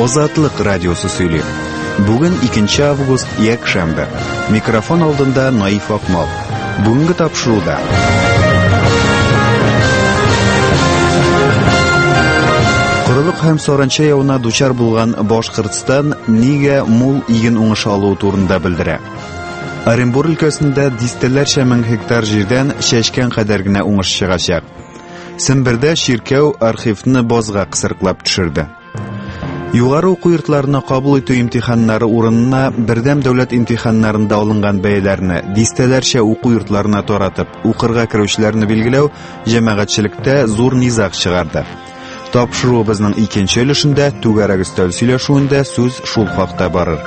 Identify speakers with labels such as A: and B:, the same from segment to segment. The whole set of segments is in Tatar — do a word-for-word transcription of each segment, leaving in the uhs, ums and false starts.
A: Азатлык радиосы сөйли. Бүген икенче август, якшәмбе. Микрофон алдында Наиф Акмал. Бүгенге тапшыруда. Корылык һәм саранча явына дучар булган Башкортстан нигә мул иген уңыш алу турында белдерә. Оренбур өлкәсендә дистәләрчә мең гектар җирдән чәчкән кадәр генә уңыш чыгачак. Сембердә Ширкәү архивны базга кысырклап төшерде. Югары уку йортларына кабул итү имтиханнары урынына бердәм дәүләт имтиханнарында алынган бәяләрне дистәләрчә уку йортларына таратып, укырга керүчеләрне билгеләү җәмәгатьчелектә зур низак чыгарды. Тапшыру безнең икенче өлешендә түгәрәк өстәл сөйләшүендә сүз шул хакта барыр.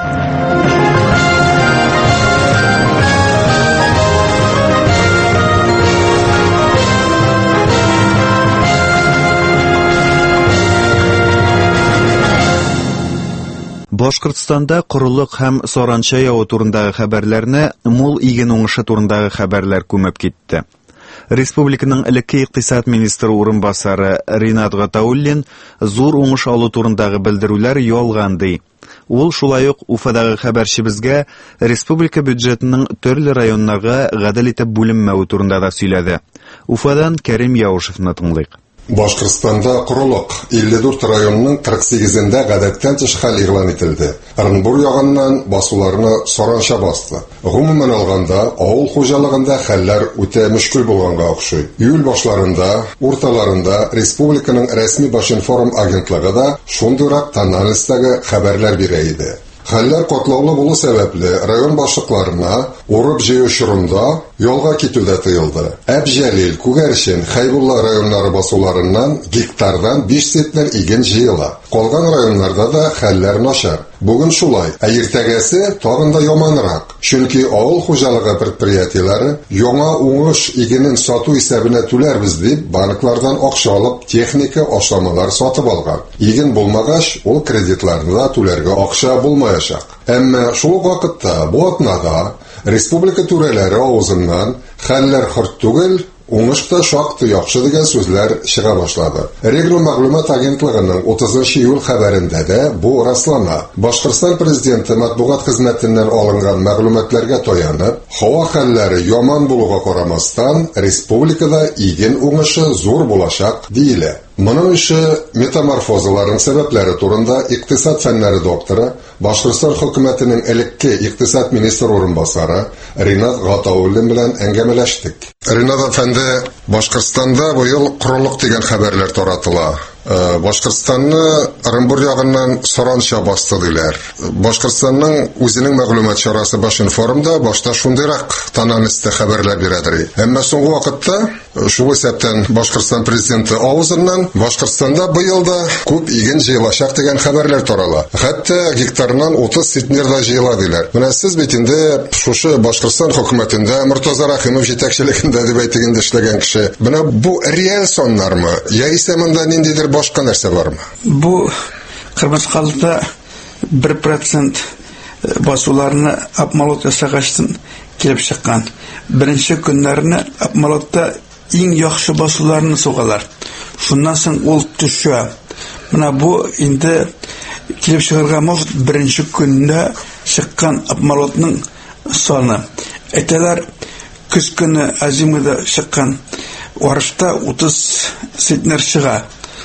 A: Башкортстанда корылык һәм саранча явы турындагы хәбәрләрне мул иген уңышы турындагы хәбәрләр күмеп китте. Республиканың элекке икътисад министры урынбасары Ринат Гатауллин зур уңыш алу турындагы белдерүләр ялган ди. Ул шулай ук Уфадагы хәбәрчебезгә республика бюджетының төрле районнарга гадел итеп бүленмәү турында да сөйләде. Уфадан Кәрим Яушевны тыңлыйк.
B: Башкортстанда корылык илле дүрт районның кырык сигезендә гадәттән тыш хәл игълан ителде. Оренбур ягыннан басуларны саранча басты. Гомумән алганда, авыл хуҗалыгында хәлләр үтә мөшкил булганга охшый. Июль башларында, урталарында республиканың рәсми башинформ агентлыгы да шундыйрак анализдагы хәбәрләр бирә иде. Хәлләр катлаулы булу сәбәпле район башлыкларына урып җыю чорында ялга китүдә тыелды. Әбҗәлил, Күгәрчен, Хайбулла районнары басуларыннан гектардан биш центнер иген җыела. Калган районнарда да хәлләр начар. Бүген шулай, ә иртәгәсе тагын да яманрак. Чөнки авыл хуҗалыгы предприятиеләре яңа уңыш игенен сату исәбенә түләрбез дип банклардан акча алып техника ашламалар сатып алган. Иген булмагач, ул кредитларны да түләргә акча булмаячак. Әмма шул вакытта бу атнада республика түрәләре авызыннан хәлләр хөрт түгел, уңышта шактый яхшы дигән сүзләр чыга башлады. Регион мәгълүмат агентлыгының утызынчы июль хәбәрендә дә бу раслана. Башкортстан президенты матбугат хезмәтеннән алынган мәгълүматларга таянып, һава хәлләре яман булуга карамастан, республикада иген уңышы зур булачак диелә. Моның ише метаморфозаларның сәбәпләре турында икътисад фәннәре докторы, Башкортстан хөкүмәтенең элекке икътисад министры урынбасары Ринат Гатауллин белән әңгәмәләштек. Ринат әфәнде, Башкортстанда бу ел корылык дигән хәбәрләр таратыла. Башкортстанны Оренбур ягыннан саранча басты диләр. Башкортстанның үзенең мәгълүмат чарасы башинформда башта шундыйрак анализда хәбәрләр бирәдер. Әмма соңгы вакытта шул исәптән Башкортстан президенты авызыннан Башкортстанда быел да күп иген җыелачак дигән хәбәрләр тарала. Хәтта гектарыннан утыз центнер да җыела диләр. Менә сез бит инде шушы Башкортстан хөкүмәтендә Муртаза Рахимов җитәкчелегендә дип әйтегәндә эшләгән кеше. Менә бу реаль соннармы? Яисә монда ниндидер башка нәрсә бармы?
C: Бу Кырмыскалда бер процент басуларны апмалот ясагачтан килеп чыккан. Беренче көннәрне апмалотта иң яхшы басуларны сугалар. Шуннан соң ул төшә. Менә бу инде килеп чыгарга может беренче көннә чыккан апмалотның саны. Әйтәләр, көз көне азимада чыккан арышта утыз центнер чыга.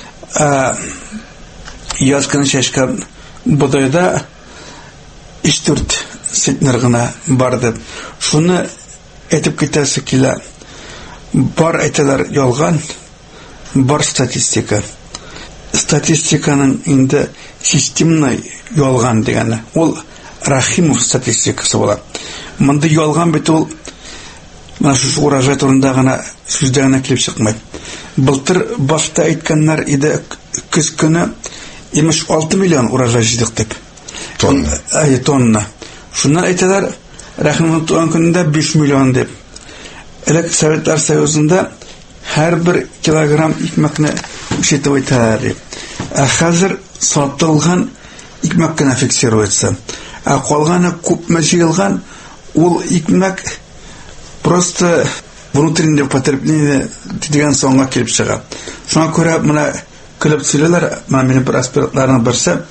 C: Яз көне чәчкән бодайда өч дүрт центнер гына барды. Шуны әйтеп китәсе килә. Бар әйтәләр ялган, бар статистика. Статистиканың инде системный ялган дигәне. Ул Рахимов статистикасы була. Монда ялган бит ул менә шу урожай турында гына сүздә генә килеп чыкмый. Былтыр башта әйткәннәр иде көз көне имеш алты миллион урожай җыйдык дип.
B: Тонна.
C: Ай, тонна. Шуннан әйтәләр, Рахимов туган көнендә биш миллион дип. Элек Советлар Союзында һәр бер килограмм икмәкне ишетеп әйтәләр. Ә хәзер сатылган икмәк кенә фиксируется. Ә калганы күпме җыелган, ул икмәк просто внутреннее потребление дигән соңга килеп чыга. Шуңа күрә менә көлеп сөйләләр, менә минем бер аспирантларның берсе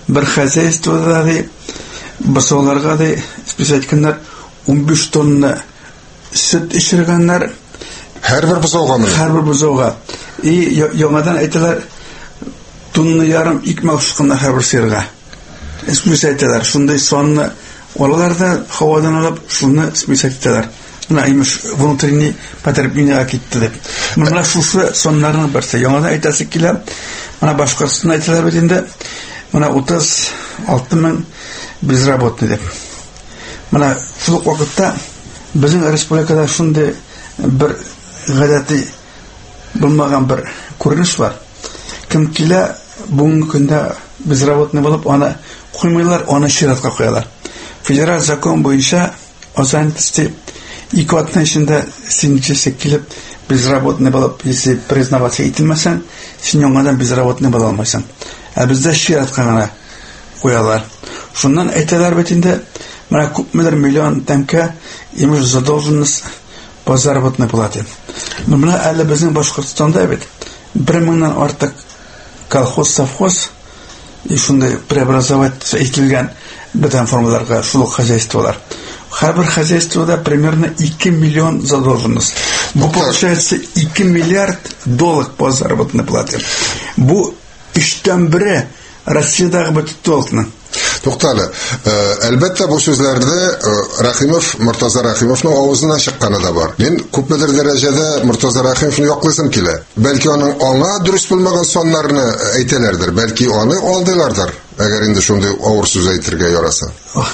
C: бер хозяйствода да басуларга да списатканнар он биш тонна süt içirgenler
B: her bir buzauga mı?
C: Her bir buzauga. И яңадан әйтәләр тонна ярым икмәк шыкканда һәр бер сыерга. Списать әйтәләр. Шундай сонны алалар да һавадан алып, шуны списать әйтәләр. Менә имеш внутренний потребление китте дип. Менә шушы соннарны берсе яңадан әйтәсе килә. Менә башкасын әйтәләр бит инде. Менә утыз алты мең безработный дип. Менә шул вакытта безнең республикада шундый бер гадәти булмаган бер күренеш бар. Кем килә бүгенге көндә безработный булып, аны куймыйлар, аны чиратка куялар. Федераль закон буенча озантисти ике атна эчендә синчесе килеп безработный булып, если признаваться ителмәсәң, син яңадан безработный була алмайсың. Ә бездә чиратка гына куялар. Шуннан әйтәләр бит инде, менә күпмелер миллион тәңкә имеш задолженность по заработной плате. Менә әле безнең Башкортстанда бит бер меңнән артык колхоз, совхоз и шундай преобразовать ителгән бөтен формаларга шул хозяйстволар. Һәр хозяйствода примерно ике миллион задолженность. Бу получается ике миллиард доллар по заработной плате. Бу өчтән бире Россиядагы бөтен толкны.
B: Туктале, әлбәттә бу сүзләрдә Рахимов, Муртаза Рахимовның авызына чыкканы да бар. Мин күпмедер дәрәҗәдә Муртаза Рахимовны яклыйсым килә. Бәлки аның аңа дөрес булмаган соннарны әйтәләрдер, бәлки аны алдылардыр. Әгәр инде шундый авыр сүз әйтергә яраса.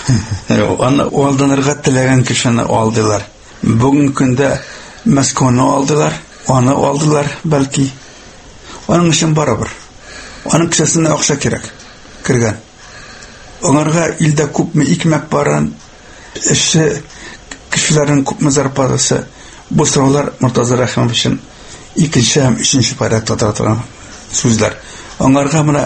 C: Аны алданырга теләгән кешене алдылар. Бүген көндә Москваны алдылар, аны алдылар бәлки. Аның өчен барыбер. Аның кесәсенә акча кирәк. Кергән. Onlarga ildə күпме икмәк баран, эше кешеләрнең күпме зарплатасы, бу сораулар Муртаза Рахимов өчен икенче һәм өченче порядкта торган сүзләр. Onlarga менә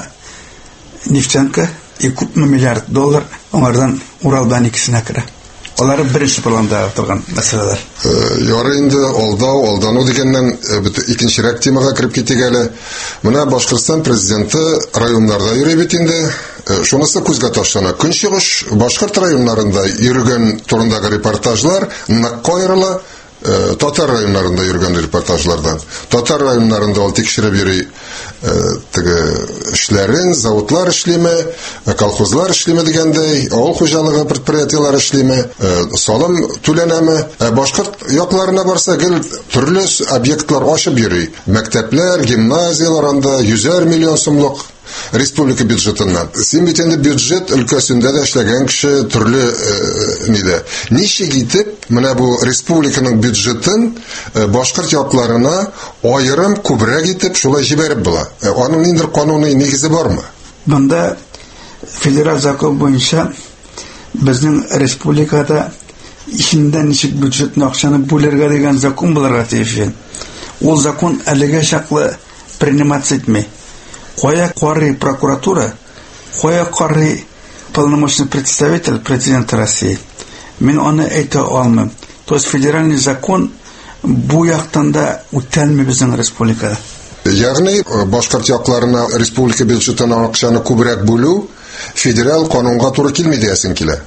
C: нефтянка и күпме миллиард доллар onlardan Уралдан икесенә керә. Алар беренче планда торган мәсьәләләр.
B: Ярый инде алдау, алдану дигәннән икенчерәк темага кирип китик әле. Менә Башкортстан президенты районнарда йөри бит инде. Шунысы күзгә ташлана. Көнчыгыш Башкорт районнарында йөргән турындагы репортажлар нык аерыла татар районнарында йөргән репортажлардан. Татар районнарында ул тикшереп йөри теге эшләрен, заводлар эшлиме, колхозлар эшлиме дигәндәй, авыл хуҗалыгы предприятиеләре эшлиме, салым түләнәме. Башкорт якларына барса, гел төрле объектлар ачып йөри. Мәктәпләр, гимназиялар анда йөзәр миллион сумлык республика бюджетыннан. Син бит инде бюджет өлкәсендә дә эшләгән кеше төрле ниде. Ничек итеп менә бу республиканың бюджетын башкорт якларына аерым күбрәк итеп шулай җибәреп була. Аның ниндер кануни нигезе бармы?
C: Монда федераль закон буенча безнең республикада ишендә ничек бюджетны акчаны бүләргә дигән закон булырга тиеш. Ул закон әлегә чаклы приниматься итми. Кая карый прокуратура, кая карый полномочный представитель президента России. Мин аны әйтә алмыйм. То есть федеральный закон бу яктан да үтәлми безнең республикада.
B: Ягъни башкорт якларына республика бюджетынан акчаны күбрәк бүлү федераль канунга туры килми диясен килә.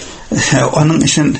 C: Аның өчен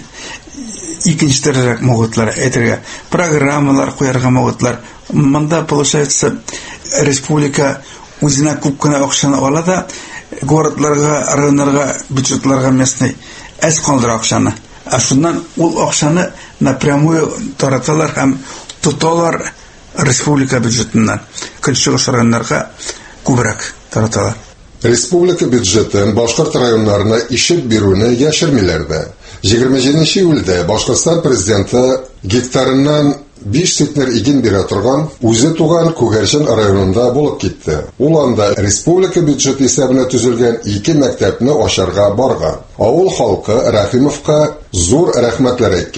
C: икенче дәрәҗәле мәгълүматлар әйтергә, программалар куярга мәгълүматлар. Монда получается республика үзенә күп кенә акчаны ала да городларга, районнарга, бюджетларга местный әз калдыра акчаны. Ә шуннан ул акчаны напрямую тараталар һәм тоталар республика бюджетыннан. Көнчыгыш районнарга күбрәк тараталар.
B: Республика бюджетын башкорт районнарына ишеп бирүне яшермиләр дә. егерме җиденче июльдә Башкортстан президенты гектарыннан биш центнер иген бирә торган үзе туган Күгәрчен районында булып китте. Ул анда республика бюджеты исәбенә төзелгән ике мәктәпне ачарга барган. Авыл халкы Рахимовка зур рәхмәтләр әйткән.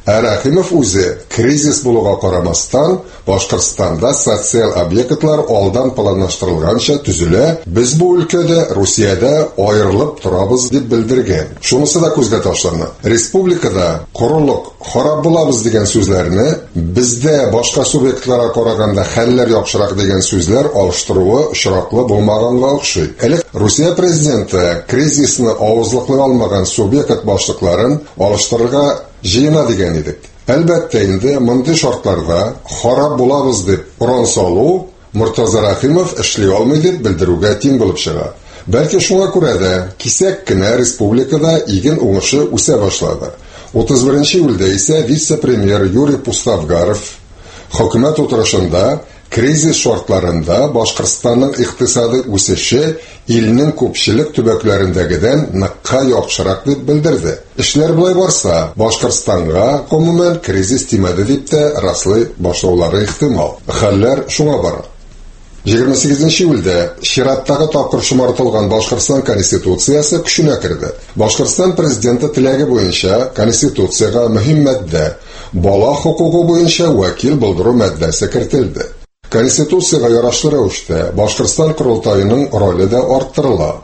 B: Ә Рәхимов үзе кризис булуга карамастан Башкортстанда социаль объектлар алдан планлаштырылганча төзелә, без бу өлкәдә Русиядә аерылып торабыз дип белдергән. Шунысы да күзгә ташлана. Республикада корылык харап булабыз дигән сүзләрне бездә башка субъектларга караганда хәлләр яхшырак дигән сүзләр алыштыруы очраклы булмаганга охшый. Элек Русия президенты кризисны авызлыклый алмаган субъект башлыкларын алыштырырга җыена дигән идек. Әлбәттә инде мондый шартларда харап булабыз дип уран салу Муртаза Рәхимов эшли алмый дип белдерүгә тиң булып чыга. Бәлки шуңа күрә дә кисәк кенә республикада иген уңышы үсә башлады. утыз беренче июльдә исә вице-премьер Юрий Пуставгаров хөкүмәт утырышында кризис шартларында Башкортстанның икътисади үсеше илнең күпчелек төбәкләрендәгедән ныкка яхшырак дип белдерде. Эшләр булай барса, Башкортстанга гомумән кризис тимәде дип тә раслый башлаулары ихтимал. Хәлләр шуңа бара. егерме сигезенче июльдә чираттагы тапкыр шомартылган Башкортстан конституциясе көченә керде. Башкортстан президенты теләге буенча конституциягә мөһим матдә бала хукугы буенча вәкил булдыру матдәсе кертелде. Конституциягә ярашлы рәвештә Башкортстан Курултайының роле дә арттырыла.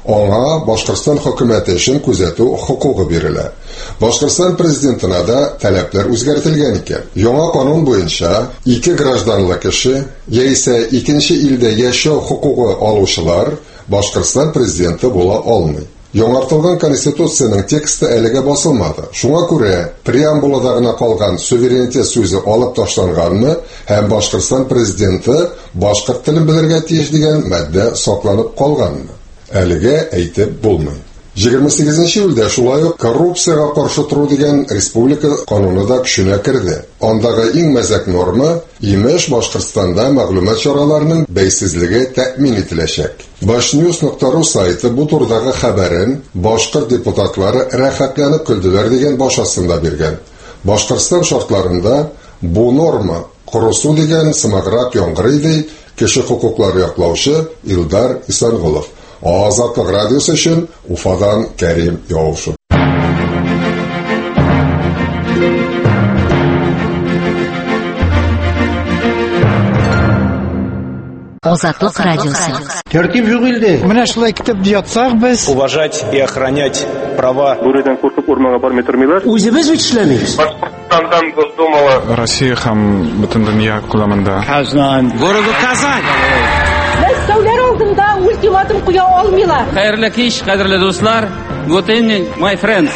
B: Аңа Башкортстан хөкүмәте өчен күзәтү хукугы бирелә. Башкортстан президентына да таләпләр үзгәртелгән икән. Яңа канун буенча ике гражданлы кеше яисә икенче илдә яшәү хукугы алучылар Башкортстан президенты була алмый. Яңартылган конституциянең тексты әлегә басылмады. Шуңа күрә преамбулада гына калган суверенитет сүзе алып ташланганмы һәм Башкортстан президенты башкорт телен белергә тиеш дигән матдә сакланып калганмы? Әлегә әйтеп булмый. егерме сигезенче июльдә шулай ук коррупциягә каршы туру дигән республика кануны да көченә керде. Андагы иң мәзәк норма имеш Башкортстанда мәгълүмат чараларының бәйсезлеге тәэмин ителәчәк. Башньюз нокта ру сайты бу турдагы хәбәрен башкорт депутатлары рәхәтләнеп көлделәр дигән башасында биргән. Башкортстан шартларында бу норма корысу дигән сымаграк яңгырый ди кеше хукуклары яклаучы Илдар Исангулов. Азатлык радиосы өчен Уфадан Кәрим Яушев.
D: Азатлык радиосы.
E: Тәртип юк илдә.
C: Менә шулай китеп ятсак без
F: уважать и охранять права.
G: Бүредән куркып урманга бармый тормыйлар.
E: Үзебез бит эшләмибез.
G: Башкортстандан Госдумала
H: Россия һәм бөтен дөнья күләмендә.
E: Казан, города Казань.
I: Мәскәүләр алдында ультиматум куя алмыйлар.
J: Хәерле кич, кадерле дуслар. Good evening, my friends.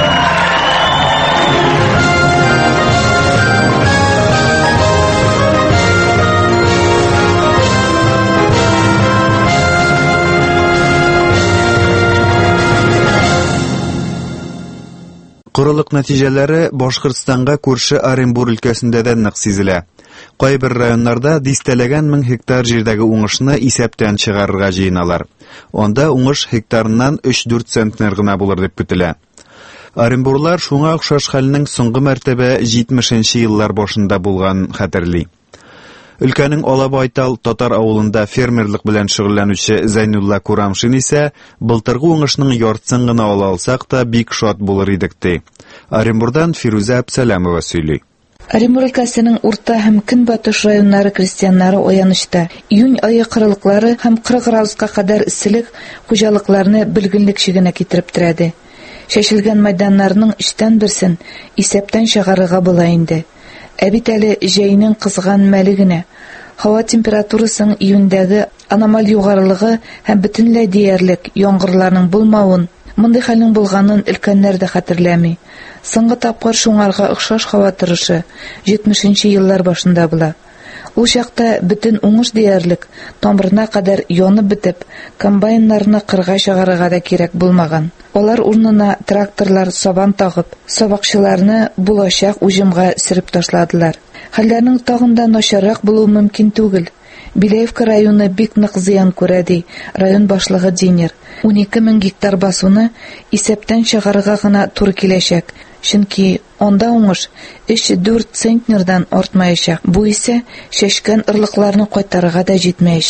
A: Корылык нәтиҗәләре Башкортстанга күрше Оренбур өлкәсендә дә нык сизелә. Кайбер районнарда дистәләгән мең гектар җирдәге уңышны исәптән чыгарырга җыеналар. Анда уңыш гектарыннан өч-дүрт центнер гына булыр дип көтелә. Оренбурлар шуңа охшаш хәлнең соңгы мәртәбә җитмешенче еллар башында булган хәтерли. Өлкәнең Алабайтал татар авылында фермерлык белән шөгыльләнүче Зайнулла Курамшин исә былтыргы уңышның яртысын гына ала алсак та бик шат булыр идек ди. Оренбурдан Фируза Абсаламова сөйли.
K: Оренбур өлкәсенең урта һәм көнбатыш районнары крестьяннары аянышта. Июнь айы кырылыклары һәм кырык градуска кадәр исселек хуҗалыкларны белгенлек чигенә китереп терәде. Шәшелгән мәйданнарның өчтән берсен исәптән чыгарырга була инде. Ә бит әле җәйнең кызган мәле генә. Һава температурасының июньдәге аномаль югарылыгы һәм бөтенләй диярлек яңгырларның булмавын, мондый хәлнең булганын өлкәннәр дә хәтерләми. Соңгы тапкыр шуңарга охшаш һава торышы җитмешенче еллар башында була. Ул чакта бөтен уңыш диярлек тамырына кадәр янып бетеп, комбайннарны кырга чыгарырга да кирәк булмаган. Алар урынына тракторлар сабан тагып, сабакчыларны булачак уҗымга сөреп ташладылар. Хәлләрнең тагын да начаррак булуы мөмкин түгел. Биләевка районы бик нык зыян күрә ди район башлыгы Динер. унике мең гектар басуны исәптән чыгарырга гына туры киләчәк. Чөнки анда уңыш өч-дүрт центнердан артмаячак. Бу исә шәшкән ырлыкларны кайтарырга да җитмәячәк.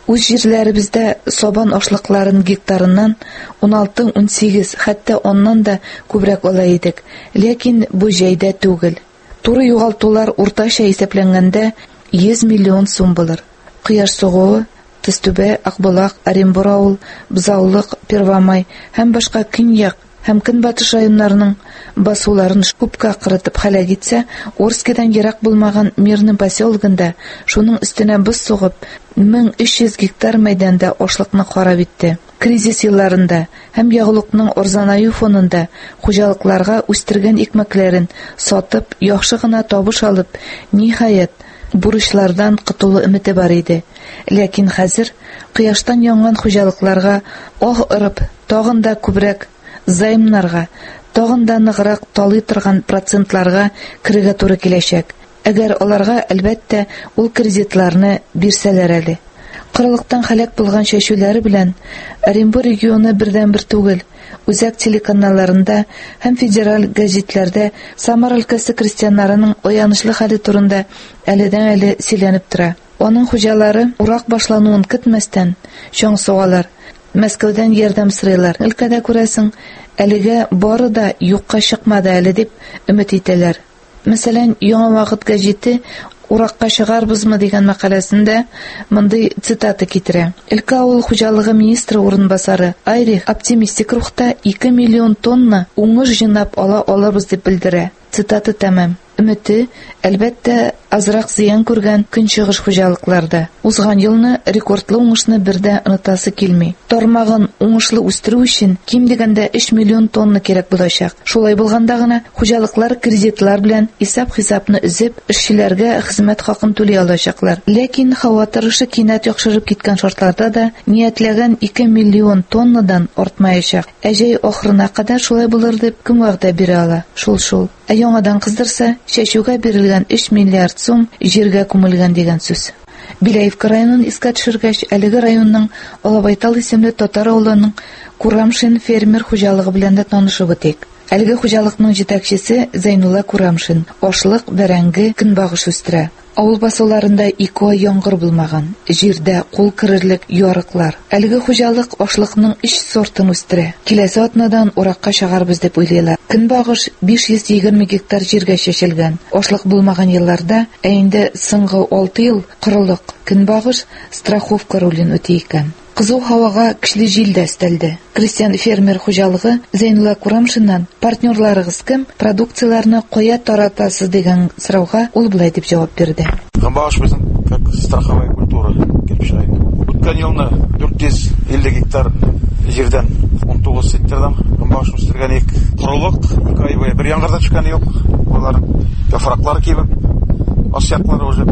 K: Үз җирләребездә сабан ашлыкларын гектарыннан он алты - он сигез, хәтта оннан да күбрәк ала идек, ләкин бу җәйдә түгел. Туры югалтулар уртача исәпләнгәндә йөз миллион сум булыр. Кояш сугуы, Төстүбә, Акбулак, Оренбур, Бзаулык, Первомай һәм башка көньяк һәм көнбатыш районнарының басуларын күпкә кырытып һәлак итсә, Орскидан ерак булмаган Мирный поселогында шуның өстенә боз сугып, мең өч йөз гектар мәйданда ашлыкны харап итте. Кризис елларында һәм ягулыкның арзанаю фонында хуҗалыкларга үстергән икмәкләрен сатып, яхшы гына табыш алып, ниһаять бурычлардан кытылу өмете бар иде. Ләкин хәзер кояштан янган хуҗалыкларга ах ырып, тагын да күбрәк займнарга, тагын да ныграк талый торган процентларга кирегә туры киләчәк. Әгәр аларга әлбәттә ул кредитларны бирсәләр әле. Кырылыктан һәлак булган чәчүләре белән Оренбур регионы бердән-бер түгел, үзәк телеканалларында һәм федераль гәҗитләрдә Самар өлкәсе крестьяннарының аянычлы хәле турында әледән-әле сөйләнеп тора. Аның хуҗалары урак башлануын көтмәстән чоң сугалар. Мәскәүдән ярдәм сорыйлар. Өлкәдә күрәсең, әлегә бары да юкка чыкмады әле дип өмет итәләр. Мәсәлән, Яңа вакыт гәҗите уракка чыгарбызмы дигән мәкаләсендә мондый цитата китерә. Өлкә авыл хуҗалыгы министры урынбасары Айрих оптимистик рухта ике миллион тонна уңыш җыйнап ала алабыз дип белдерә. Цитата тәмам. Өмете, әлбәттә, азрак зыян күргән көнчыгыш хуҗалыкларда. Узган елны рекордлы уңышны бердә онытасы килми. Тармагын уңышлы үстерү өчен ким дигәндә өч миллион тонна кирәк булачак. Шулай булганда гына хуҗалыклар кредитлар белән исәп-хисапны үзеп, эшчеләргә хезмәт хакын түли алачаклар. Ләкин һава торышы кинәт яхшырып киткән шартларда да ниятләгән ике миллион тоннадан артмаячак. Әҗәй ахырына кадәр шулай булыр дип кем вәгъдә бирә ала? Шул-шул. Ә яңадан кыздырса, чәчүгә бирелгән өч миллиард сум җиргә күмелгән дигән сүз. Биләевка районын искә төшергәч, әлеге районның Алабайтал исемле татар авылының Курамшин фермер хуҗалыгы белән дә танышып үтик. Әлеге хуҗалыкның җитәкчесе Зайнулла Курамшин ашлык, бәрәңге, көнбагыш үстерә. Авыл басуларында ике ай яңгыр булмаган. Җирдә кул кирерлек ярыклар. Әлеге хуҗалык ашлыкның өч сортын үстерә. Киләсе атнадан уракка чыгарбыз дип уйлыйлар. Көнбагыш биш йөз егерме гектар җиргә чәчелгән. Ашлык булмаган елларда, ә инде соңгы алты ел кырылык көнбагыш страховка ролен үти икән. Кызу һавага көчле җил дә өстәлде. Крестьян фермер хуҗалыгы Зайнулла Курамшиннан партнерларыгыз кем, продукцияләрне кая таратасыз дигән сорауга ул булай дип җавап бирде.
L: Көнбагыш безнең как страховая культура кирпичай. Үткән елны дүрт йөз илле гектар җирдән он тугыз сектардан көнбагыш үстергән ик. Корылык ике ай буе бер яңгырда төшкәне юк. Алар яфраклар кибеп, ашяклары уже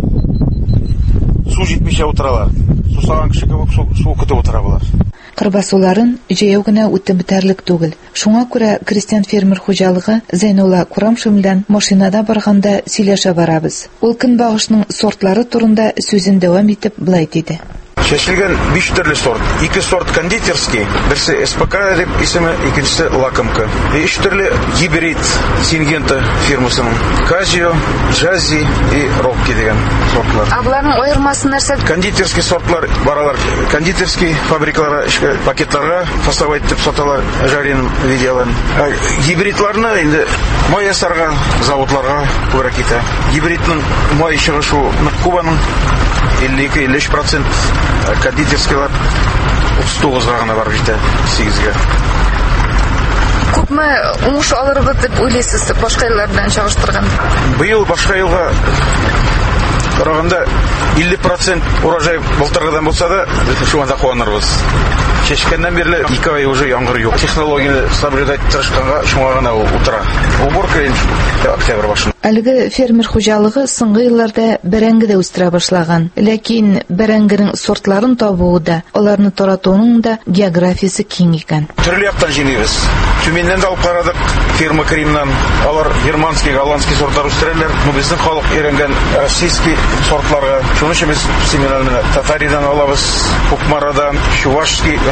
L: су җитмичә утыралар. Сусаган кеше кебек су көтеп утыра булар.
K: Кырбасуларын җәяү генә үтеп бетәрлек түгел. Шуңа күрә крестьян фермер хуҗалыгы Зайнулла Курамшин белән машинада барганда сөйләшә барабыз. Ул көнбагышның сортлары турында сүзен дәвам итеп былай диде.
L: Чәчелгән биш төрле сорт. Ике сорт кондитерский, берсе эс пэ ка дип исеме, икенчесе лакомка. И өч төрле гибрид Сингента фирмасының. Казио, Джази и Рокки дигән сортлар.
K: А буларның аермасы нәрсә?
L: Кондитерский сортлар баралар. Кондитерский фабрикаларга, пакетларга фасовать дип саталар, жареным видеолар. Гибридларны инде май ясарга заводларга туры китә. Гибридның май чыгышы Кубаның илле ике - илле өч процент, кондитерскийлар утыз тугызга гына барып җитә, сигезгә.
K: Күпме уңыш алырбыз дип уйлыйсыз башка еллар белән чагыштырганда?
L: Быел башка елга караганда илле процент урожай былтыргыдан булса да, шуңа куанырбыз. Чәчкәннән бирле ике ай уже яңгыр юк. Технологияны соблюдать тырышканга шуңа гына утыра. Уборка октябрь башында.
K: Әлеге фермер хуҗалыгы соңгы елларда бәрәңге дә үстерә башлаган. Ләкин бәрәңгенең сортларын табуы да, аларны таратуның да географиясе киң икән.
L: Төрле яктан җыйнабыз. Тюменнән дә алып карадык, фирма Кримнан. Алар германский, голландский сортлар үстерәләр. Ну безнең халык өйрәнгән российский сортларга. Шуның өчен без семинарны Татаридан алабыз, Кукмарадан, Чувашский,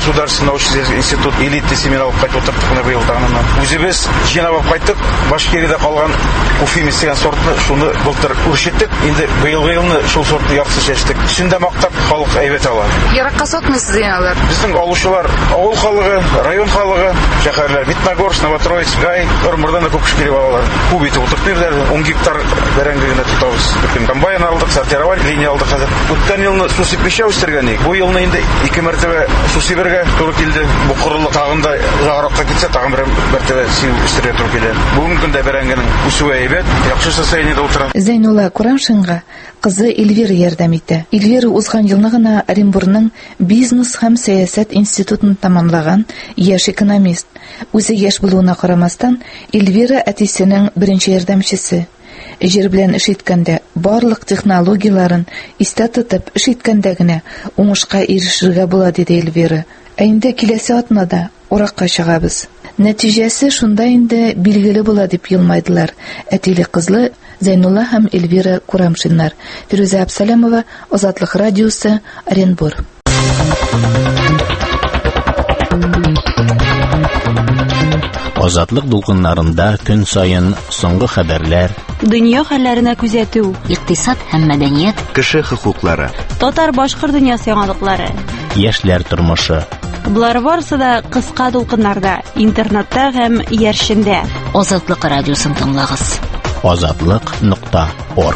L: государственный научный институт элитный семинар алып кайтып отырдык быел тагыннан. Үзебез жинап алып кайттык. Башкирияда калган Уфимис деген сортны шуны былтыр үрчеттек. Инде быелгы елны шул сортны яртысы чәчтек. Шунда мактап халык әйбәт ала.
K: Яракка сатмыйсыз алар.
L: Безнең алучылар авыл халыгы, район халыгы, шәһәрләр Битногорск, Новотроицк, Гай, Ормурдан да күп кеше килеп алалар. Күп итеп утыртыйлар. он гектар бәрәңгегенә тотабыз. Бөтен комбайн алдык, сортировать линия алдык хәзер. Үткән елны су сипмичә үстергән идек. Бу елны инде ике мәртәбә су сибергә туры килде. Бу корылык тагында узагракка китсә, тагын бер мәртәбә су үстергә туры килә. Бүгенге көндә бәрәңгенең үсүе әйбәт, яхшы состояниедә утыра.
K: Зәйнулла Курамшинга кызы Эльвира ярдәм итә. Эльвира узган елны гына Оренбургның бизнес һәм сәясәт институтын тәмамлаган яшь экономист. Үзе яшь булуына карамастан, Эльвира әтисенең беренче ярдәмчесе. Җир белән эш иткәндә барлык технологияларын истә тотып эш иткәндә генә уңышка ирешергә була, диде Эльвира. Ә инде киләсе атнада уракка чыгабыз. Нәтиҗәсе шунда инде билгеле була, дип елмайдылар әтиле кызлы Зәйнулла һәм Эльвира Курамшиннар. Фируза Абсалямова, Азатлык радиосы, Оренбур.
M: Азатлык дулкыннарында көн сайын соңгы хәбәрләр,
N: дөнья хәлләренә күзәтү,
D: икътисад һәм мәдәният,
A: кеше хокуклары,
N: татар-башкорт дөньясы яңалыклары,
M: яшьләр тормышы.
N: Булар барысы да кыска дулкыннарда, интернетта һәм яршендә.
D: Азатлык радиосын тыңлагыз.
M: азатлык нокта орг.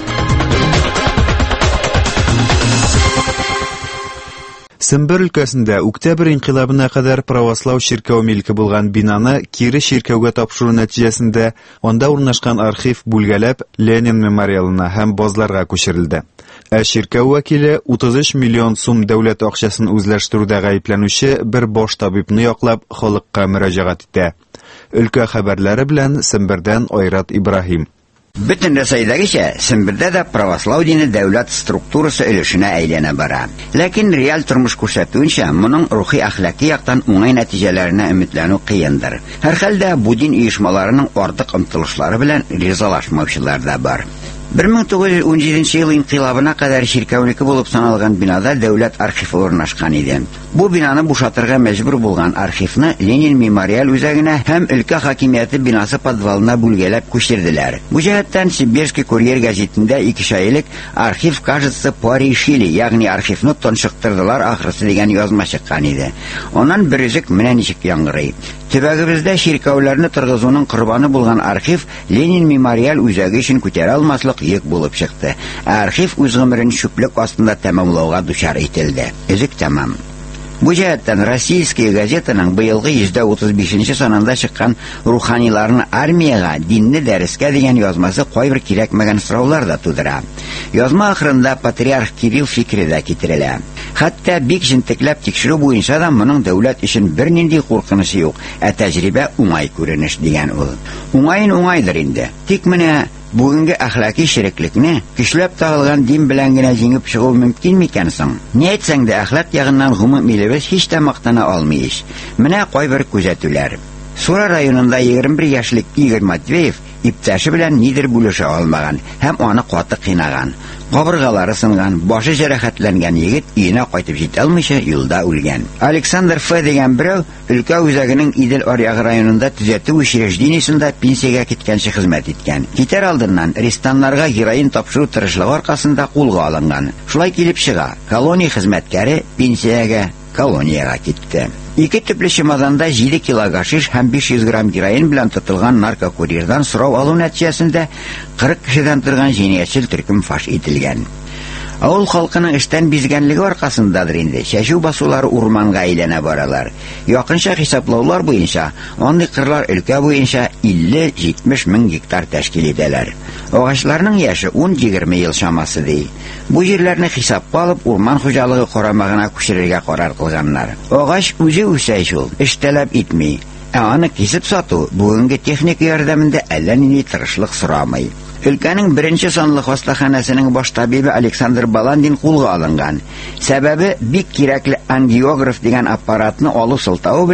A: Сембер өлкәсендә Октябрь инкыйлабына кадәр православ чиркәү милке булган бинаны кире чиркәүгә тапшыру нәтиҗәсендә анда урнашкан архив бүлгәләп Ленин мемориалына һәм базларга күчерелде. Ә чиркәү вәкиле утыз өч миллион сум дәүләт акчасын үзләштерүдә гаепләнүче бер баш табибны яклап халыкка мөрәҗәгать итә. Өлкә хәбәрләре белән Сембердән Айрат Ибраһим.
O: Бөтен Рәсәйдәгечә Сембердә дә православ дине дәүләт структурасы өлешенә әйләнә бара. Ләкин реаль тормыш күрсәтүенчә, моның рухи әхлаки яктан уңай нәтиҗәләренә өметләнү кыендыр. Һәрхәлдә бу дин оешмаларының артык омтылышлары белән ризалашмаучылар да бар. бер мең тугыз йөз ун җиденче ел инкыйлабына кадәр чиркәүнеке булып саналган бинада дәүләт архивы урнашкан иде. Бу бинаны бушатырга мәҗбүр булган архивны Ленин мемориал үзәгенә һәм өлкә хакимияте бинасы подвалына бүлгәләп күчерделәр. Бу җәһәттән Сибирский курьер гәзитендә ике шайлык архив, кажется, порешили, ягъни архивны тончыктырдылар ахрысы дигән язма чыккан иде. Аннан бер үзек менә ничек яңгырый. Төбәгебездә чиркәүләрне торгызуның корбаны булган архив Ленин мемориал үзәге өчен күтәрә алмаслык йөк булып чыкты. Архив үз гомерен чүплек астында тәмамлауга дучар ителде. Үзек тәмам. Бу җәһәттән Российская газетаның быелгы йөз утыз бишенче санында чыккан руханиларны армияга, динне дәрескә дигән язмасы кайбер кирәкмәгән сораулар да тудыра. Язма ахырында патриарх Кирилл фикере дә китерелә. Хәтта бик җентекләп тикшерү буенча да моның дәүләт өчен бернинди куркынышы юк, ә тәҗрибә уңай күренеш дигән ул. Уңайын уңайдыр инде. Тик менә бүгенге әхлаки ширеклекне көчләп тагылган дин белән генә җиңеп чыгу мөмкин микән соң? Ни әйтсәң дә әхлак ягыннан гомум милебез һич тә мактана алмыйш. Менә кайбер күзәтүләр. Сура районында егерме бер яшьлек Игорь Матвеев иптәше белән нидер бүлешә алмаган һәм аны каты кыйнаган. Кабыргалары сынган, башы җәрәхәтләнгән егет өенә кайтып җитә алмыйча юлда үлгән. Александр Ф. дигән берәү өлкә үзәгенең Идел Аръягы районында төзәтү учреждениесендә пенсиягә киткәнче хезмәт иткән. Китәр алдыннан рестаннарга героин тапшыру тырышлыгы аркасында кулга алынган. Шулай килеп чыга, колония хезмәткәре пенсиягә колонияга китте. Ике төпле чемоданда җиде кило гашиш һәм биш йөз грамм героин белән тотылган наркокурьердан сорау алу нәтиҗәсендә кырык кешедән торган җинаятьчел төркем фаш ителгән. Авыл халкының эштән бизгәнлеге аркасындадыр инде чәчү басулары урманга әйләнә баралар. Якынча хисаплаулар буенча, андый кырлар өлкә буенча илле-җитмеш мең гектар тәшкил итәләр. Агачларның яше ун-егерме ел чамасы ди. Бу җирләрне хисапка алып урман хуҗалыгы карамагына күчерергә карар кылганнар. Агач үзе үсә шул, эш таләп итми. Ә аны кисеп сату бүгенге техника ярдәмендә әллә нинди тырышлык сорамый. Өлкәнең беренче санлы хастаханәсенең баш табибы Александр Баландин кулга алынган. Сәбәбе бик кирәкле ангиограф дигән аппаратны алу сылтавы белән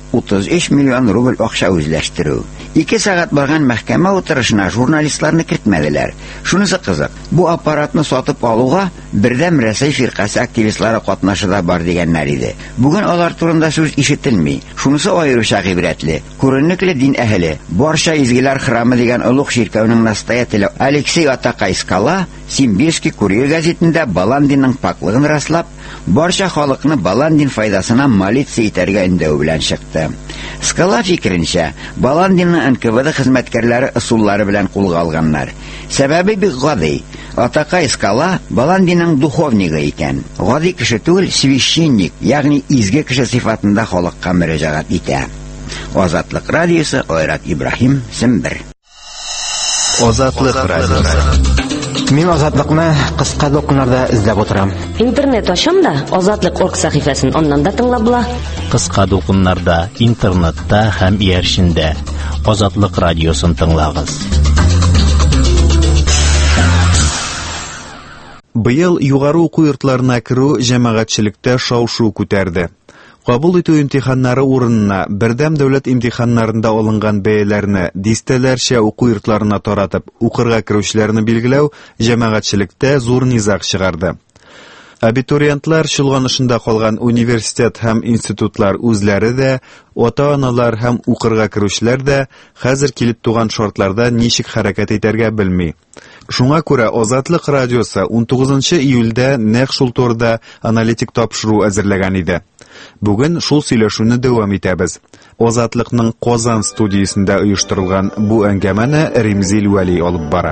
O: утыз өч миллион рубль акча үзләштерү. Ике сәгать барган мәхкәмә утырышына журналистларны кертмәделәр. Шунысы кызык, бу аппаратны сатып алуга бердәм Рәсәй фиркасы активистлары катнашыда бар дигәннәр иде. Бүген алар турында сүз ишетелми. Шунысы аеруча гыйбрәтле. Күренекле дин әһеле, барча изгеләр храмы дигән олуг ширкәүнең настоятеле Алексей Атакай Скала Симбирский курьер газетында Баландинның паклыгын раслап, барча халыкны Баландин файдасына молиться итәргә өндәү белән чыкты. Скала фикеренчә, Баландинның эн ка вэ дә хезмәткәрләре ысуллары белән кулга алганнар. Сәбәбе бик гади. Атакай Скала Баландинның духовнигы икән. Гади кеше түгел, священник, ягъни изге кеше сыйфатында халыкка мөрәҗәгать итә. Азатлык радиосы, Айрат Ибраһим, Сембер.
A: Азатлык радиосы.
E: Мин азатлыкны кыска докумнарда эзләп утырам.
P: Интернет ачам да Азатлык орг сәхифәсен аннан да тыңлап була.
M: Кыска докумнарда, интернетта һәм ияршендә Азатлык радиосын тыңлагыз.
A: Быел югары уку йортларына керү җәмәгатьчелектә шау-шу күтәрде. Кабул итү имтиханнары урынына бердәм дәүләт имтиханнарында алынган бәяләрне дистәләрчә уку йортларына таратып, укырга керүчеләрне билгеләү җәмәгатьчелектә зур низак чыгарды. Абитуриентлар чолганышында калган университет һәм институтлар үзләре дә, ата-аналар һәм укырга керүчеләр дә хәзер килеп туган шартларда ничек хәрәкәт итәргә белми. Шуңа күрә Азатлык радиосы он тугызынчы июльдә нәкъ шул турыда аналитик тапшыру әзерләгән иде. Бүген шул сөйләшүне дәвам итәбез. Азатлыкның Казан студиясендә оештырылган бу әңгәмәне Римзил Вәли алып бара.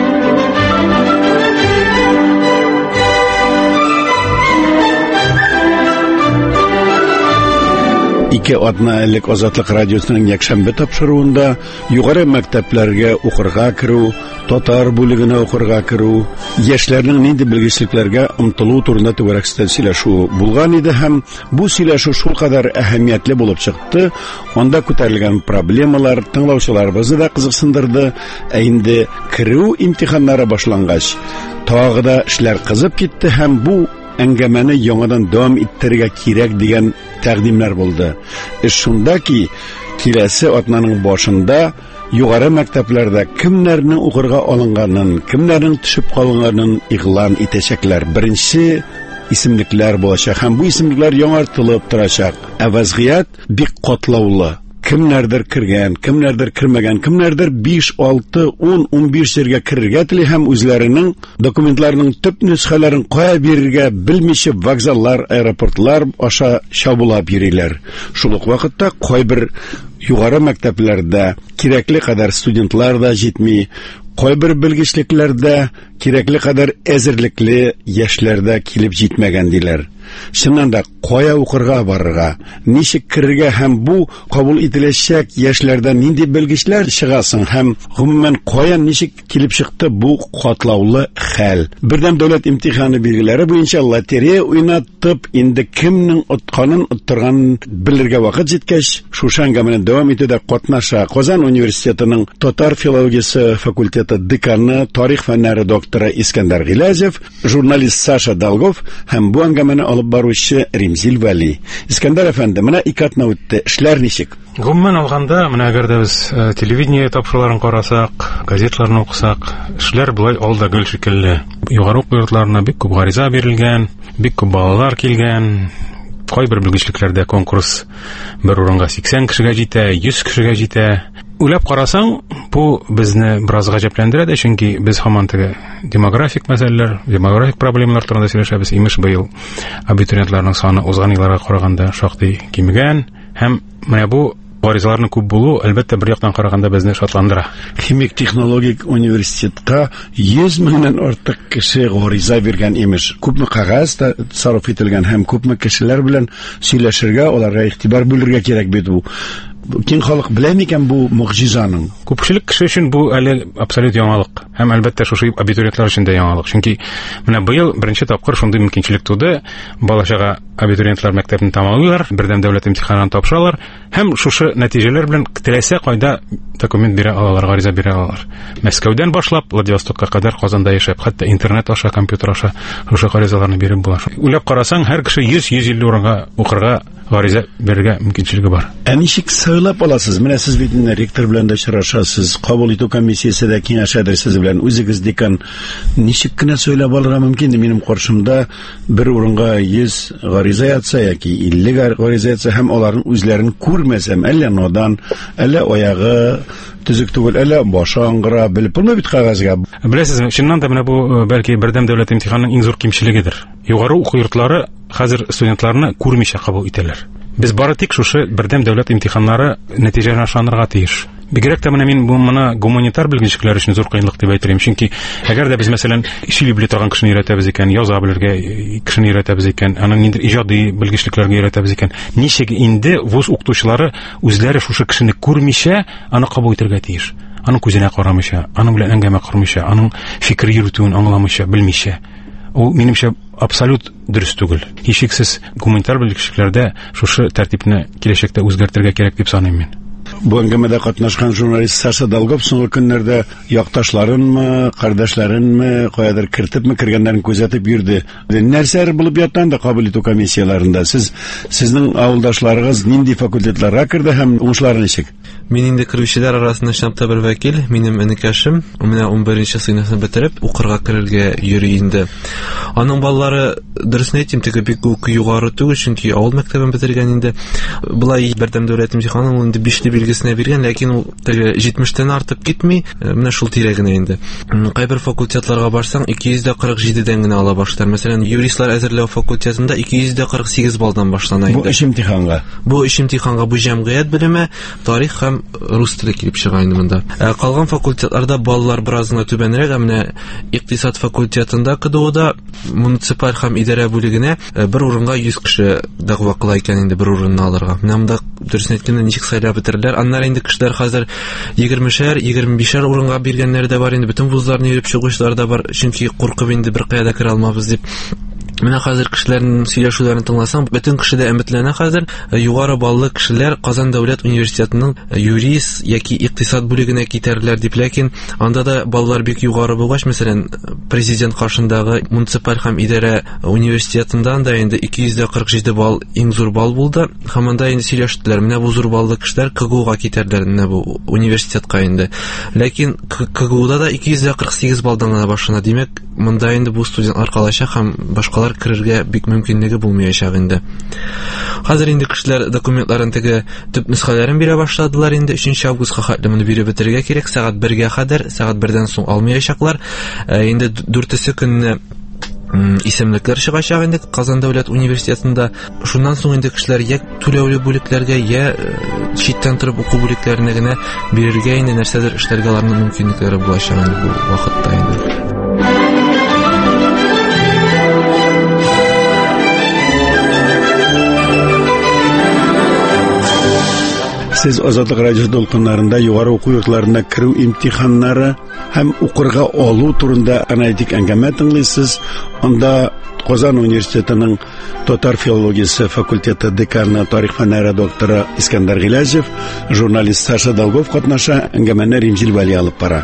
Q: Ике атна элек Азатлык радиосының якшәмбе тапшыруында югары мәктәпләргә укырга керү, татар бүлегенә укырга керү, яшьләрнең нинди белгечлекләргә омтылу турында түгәрәк сөйләшү булган иде һәм бу сөйләшү шулкадәр әһәмиятле булып чыкты. Анда күтәрелгән проблемалар тыңлаучыларыбызны да кызыксындырды. Ә инде керү имтиханнары башлангач, тагы да эшләр кызып китте һәм бу әңгәмәне яңадан дәвам иттерергә кирәк дигән тәкъдимнәр булды. Эш шунда ки, киләсе атнаның башында югары мәктәпләрдә кемнәрнең укырга алынганын, кемнәрнең төшеп калганын игълан итәчәкләр. Беренче исемлекләр булачак һәм бу исемлекләр яңартылып торачак. Ә вазгыять бик катлаулы. Кемнәрдер кергән, кемнәрдер кирмәгән, кемнәрдер биш, алты, он, он биш җиргә керергә тели һәм үзләренең документларының төп нөсхәләрен кая бирергә белмичә вокзаллар, аэропортлар аша чабулап йөриләр. Шул ук вакытта кайбер югары мәктәпләрдә кирәкле кадәр студентлар да җитми, кайбер белгечлекләрдә кирәкле кадәр әзерлекле яшьләрдә килеп җитмәгән диләр. Шуннан да кая укырга барырга, ничек керергә һәм бу кабул ителәчәк яшьләрдә нинди белгечләр чыгасын һәм гомумән кая ничек килеп чыкты бу катлаулы хәл. Бердәм дәүләт имтиханы билгеләре буенча лотерея уйнатып, инде кемнең отканын оттырганын белергә вакыт җиткәч, шушы әңгәмәне дәвам итүдә катнаша Казан университетының татар филологиясе факультеты деканы, тарих фәннәре докторы Искәндәр Гиләзев, журналист Саша Долгов һәм бу әңгәмәне алып баручы Римзил Вәли. Искәндәр әфәнде, менә ике атна үтте, эшләр ничек?
H: Гомумән алганда, менә әгәр дә без телевидение тапшыруларын карасак, газетларны укысак, эшләр булай алда гөл шикелле. Югары уку йортларына бик күп гариза бирелгән, бик күп балалар килгән. Кайбер белгечлекләрдә конкурс бер урынга сиксән кешегә җитә, йөз кешегә җитә. Уйлап карасаң, бу безне бераз гаҗәпләндерә дә, чөнки без һаман теге демографик мәсьәләләр, демографик проблемалар турында сөйләшәбез. Имеш быел абитуриентларның саны узган елларга караганда шактый кимегән һәм менә бу гаризаларның күп булу, әлбәттә, бер яктан караганда безне шатландыра.
Q: Химик технологик университетка йөз меңнән артык кеше гариза биргән имеш. Күпме кагаз та сарыф ителгән һәм күпме кешеләр белән сөйләшергә, аларга игътибар бүлергә кирәк бит бу. Киң халык белә микән бу мөгъҗизаның?
H: Күпчелек кеше өчен бу әле абсолют яңалык. Һәм әлбәттә шушы абитуриентлар өчен дә яңалык. Чөнки менә быел беренче тапкыр шундый мөмкинчелек туды. Балачага абитуриентлар мәктәпне тәмамлыйлар, бердәм дәүләт имтиханын тапшыралар һәм шушы нәтиҗәләр белән теләсә кайда документ бирә алалар, гариза бирә алалар. Мәскәүдән башлап Владивостокка кадәр Казанда яшәп, хәтта интернет аша, компьютер аша шушы гаризаларны биреп була. Уйлап карасаң, һәр кеше йөз йөз илле урынга укырга гариза бирергә мөмкинчелеге бар.
Q: Ә ничек сайлап аласыз? Менә сез бит ректор белән дә очрашасыз, кабул итү комиссиясе дә киңәшәдер сез белән, үзегез декан. Ничек кенә сөйләп алырга мөмкин? Минем каршымда бер урынга йөз гариза ятса яки илле гариза ятса һәм аларның үзләрен күрмәсәм, әллә надан, әллә аягы төзек түгел, әллә башы аңгыра, белеп булмый бит кагазга.
H: Беләсезме, чыннан да менә бу бәлки бердәм дәүләт имтиханының иң зур кимчелегедер. Югары уку йортлары хәзер студентларны күрмичә кабул итәләр. Без бары тик шушы бердәм дәүләт имтиханнары нәтиҗәләренә ышанырга тиеш. Бигрәк тә менә мин бу моны гуманитар белгечләр өчен зур кыенлык дип әйтәм, чөнки әгәр дә без мәсәлән шили белә торган кешене өйрәтәбез икән, яза белергә кешене өйрәтәбез икән, аның ниндидер иҗади белгечлекләргә өйрәтәбез икән, ничек инде вуз укытучылары үзләре шушы кешене күрмичә аны кабул итәргә тиеш. Аның күзенә карамыйча, аның белән әңгәмә кормыйча, аның фикер йөртүен аңламыйча, белмичә. Ул минемчә абсолют дөрес түгел. Һичшиксез гуманитар белгечләрдә шушы тәртипне киләчәктә үзгәртергә кирәк дип саныйм мин.
Q: Бу әңгәмәдә катнашкан журналист Саша Долгов соңгы көннәрдә якташларынмы, кардәшләренме, каядыр кертепме кергәннәрен күзәтеп йөрде. Нәрсәләр булып яткан да кабул итү комиссияларында? Сез сезнең авылдашларыгыз нинди факультетларга керде һәм уңышлары ничек?
R: Мин инде керүчеләр арасында шәмтә бер вәкил, минем энекәшем, менә ун беренче сыйныфны бетереп, укырга керергә йөри инде. Аның балалары, дөресен әйтим, теге бик үк югары түгел, чөнки авыл мәктәбен бетергән инде. Булай бердәм дәүләт имтиханын инде бишле билгесенә биргән, ләкин ул теге җитмештән артып китми, менә шул тирәгенә инде. Кайбер факультетларга барсаң, ике йөз кырык җидедән генә ала башлар. Мәсәлән, юристлар әзерләү факультетында ике йөз кырык сигез балдан башлана инде.
Q: Бу эш имтиханга.
R: Бу эш имтиханга бу җәмгыять белеме, тарих һәм рус теле килеп чыга инде монда. Калган факультетларда баллар бераз гына түбәнрәк, менә икътисад факультетында КДУда муниципаль һәм идарә бүлегенә бер урынга йөз кеше дәгъва кыла икән инде бер урынны алырга. Менә монда дөресен әйткәндә ничек сайлап бетерләр? Аннары инде кешеләр хәзер егермешәр, егерме бишәр урынга биргәннәр дә бар инде, бөтен вузларны йөреп чыгучылар да бар, чөнки куркып инде бер кая да керә алмабыз дип. Менә хәзер кешеләрнең сөйләшүләрен тыңласаң, бөтен кеше дә өметләнә хәзер. Югары баллы кешеләр Казан дәүләт университетының юрист яки икътисад бүлегенә китәрләр дип, ләкин анда да баллар бик югары булгач, мәсәлән, президент каршындагы муниципаль һәм идарә университетында да инде ике йөз кырык җиде балл иң зур балл булды. Һәм анда инде сөйләштеләр, менә бу зур баллы кешеләр КГУга китәрләр, менә бу университетка инде. Ләкин КГУда да ике йөз кырык сигез балдан гына башлана. Димәк, монда инде бу студентлар калачак һәм башкалар керергә бик мөмкинлеге булмаячак инде. Хәзер инде кешеләр документларын теге төп нөсхәләрен бирә башладылар инде. өченче августка хәтле моны биреп бетергә кирәк. Сәгать бергә кадәр, сәгать бердән соң алмаячаклар. Инде дүртенче көнне исемлекләр чыгачак инде Казан дәүләт университетында. Шуннан соң инде кешеләр я түләүле бүлекләргә, я читтән торып уку бүлекләренә генә бирергә инде нәрсәдер эшләргә аларның мөмкинлекләре булачак инде бу вакытта инде.
Q: Сез Азатлык радио долкыннарында югары уку йортларына керү имтиханнары һәм укырга алу турында аналитик әңгәмә тыңлыйсыз. Анда Казан университетының татар филологиясе факультеты деканы, тарих фәннәре докторы Искәндәр Гыйләҗев, журналист Саша Долгов катнаша, әңгәмәне Римҗил Вәли алып бара.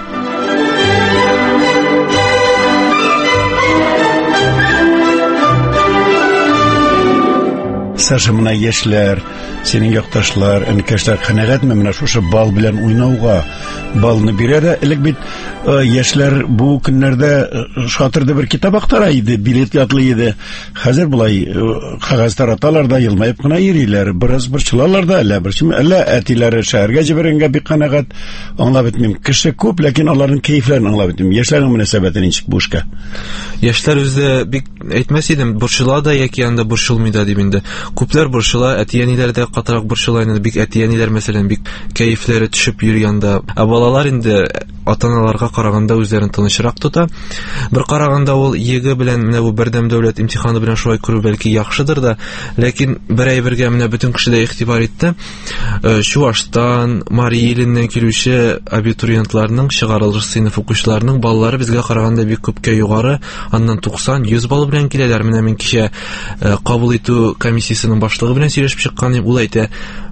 Q: Саша, менә яшьләр, синең якташлар, энекәшләр канәгатьме менә шушы бал белән уйнауга? Балны бирә, элек бит яшьләр бу көннәрдә шатырда бер китап актара иде, билет ятлый иде. Хәзер булай кагаз тараталар да, елмаеп кына йөриләр, бераз борчылалар да, әллә берчеме, әллә әтиләре шәһәргә җибәргәнгә бик канәгать. Аңлап бетмим, кеше күп, ләкин аларның кәефләрен аңлап бетмим. Яшьләрнең мөнәсәбәте ничек бу эшкә?
R: Яшьләр үзе бик әйтмәс идем, борчыла да яки анда борчылмый да дип инде. Күпләр борчыла, әти-әниләр дә катырак борчыла инде, бик әти-әниләр мәсәлән бик кәефләре төшеп йөргәндә, ә балалар инде ата-аналарга караганда үзләрен тынычрак тота. Бер караганда ул еге белән менә бу бердәм дәүләт имтиханы белән шулай күрү бәлки яхшыдыр да, ләкин бер әйбергә менә бөтен кеше дә игътибар итте. Чуаштан, Мари Иленнән килүче абитуриентларның, чыгарылыш сыйныф укучыларының баллары безгә караганда бик күпкә югары, аннан туксан йөз балл белән киләләр. Менә мин кичә кабул итү комиссиясенең башлыгы белән сөйләшеп чыккан, ул әйтә,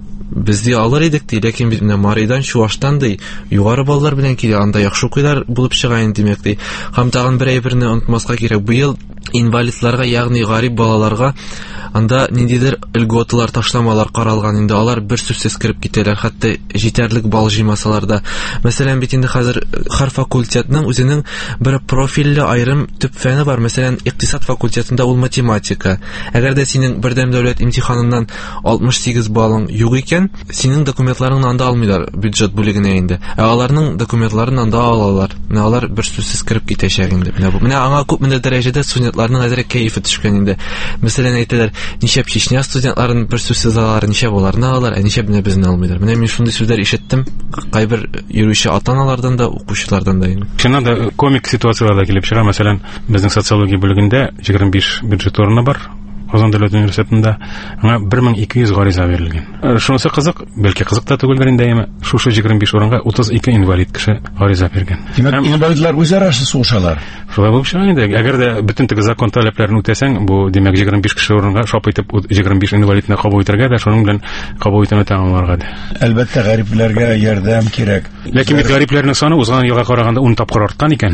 R: бездә алыр идек ди, ләкин бит менә Маридан, Чуаштан ди, югары баллар белән килә, анда яхшы укыйлар булып чыга инде димәк ди. Һәм тагын бер әйберне онытмаска кирәк, быел инвалидларга, ягъни гарип балаларга анда ниндидер льготалар, ташламалар каралган, инде алар бер сүзсез кирип китәләр, хәтта җитәрлек балл җыймасалар да. Мәсәлән, бит инде хәзер һәр факультетның үзенең бер профильле аерым төп фәне бар. Мәсәлән, икътисад факультетында ул математика. Әгәр дә синең бердәм дәүләт имтиханыннан алтмыш сигез баллың юк икән, синең документларыңны анда алмыйлар бюджет бүлегенә инде. Ә аларның документларын анда алалар. Менә алар бер сүзсез кирип китәчәк инде. Менә бу. Менә аңа күп менә дәрәҗәдә студентларның хәзер кәефе төшкән инде. Мәсәлән, әйтәләр, ничә Чечня студентларын бер сүзсез алалар, ничә буларны алалар, ә ничә менә безне алмыйлар. Менә мин шундый сүзләр ишеттем, кайбер йөрүче ата-аналардан да, укучылардан да инде.
H: Шунда да комик ситуацияларда килеп чыга. Мәсәлән, безнең социология бүлегендә егерме биш бюджет орны бар. Казан дәүләт университетында аңа бер мең ике йөз гариза бирелгән. Шунысы кызык, бәлки кызык та түгелдер инде, әмма шушы егерме биш урынга утыз ике инвалид кеше гариза биргән.
Q: Димәк, инвалидлар үзара сугышалар.
H: Шулай булып чыга инде. Әгәр дә бөтен теге закон таләпләрен үтәсәң, бу димәк егерме биш кеше урынга шап итеп егерме биш инвалидны кабул итәргә дә, шуның белән кабул итүне тәмамларга да.
Q: Әлбәттә, гарипләргә ярдәм кирәк.
H: Ләкин бит гарипләрнең саны узган елга караганда ун тапкыр арткан икән.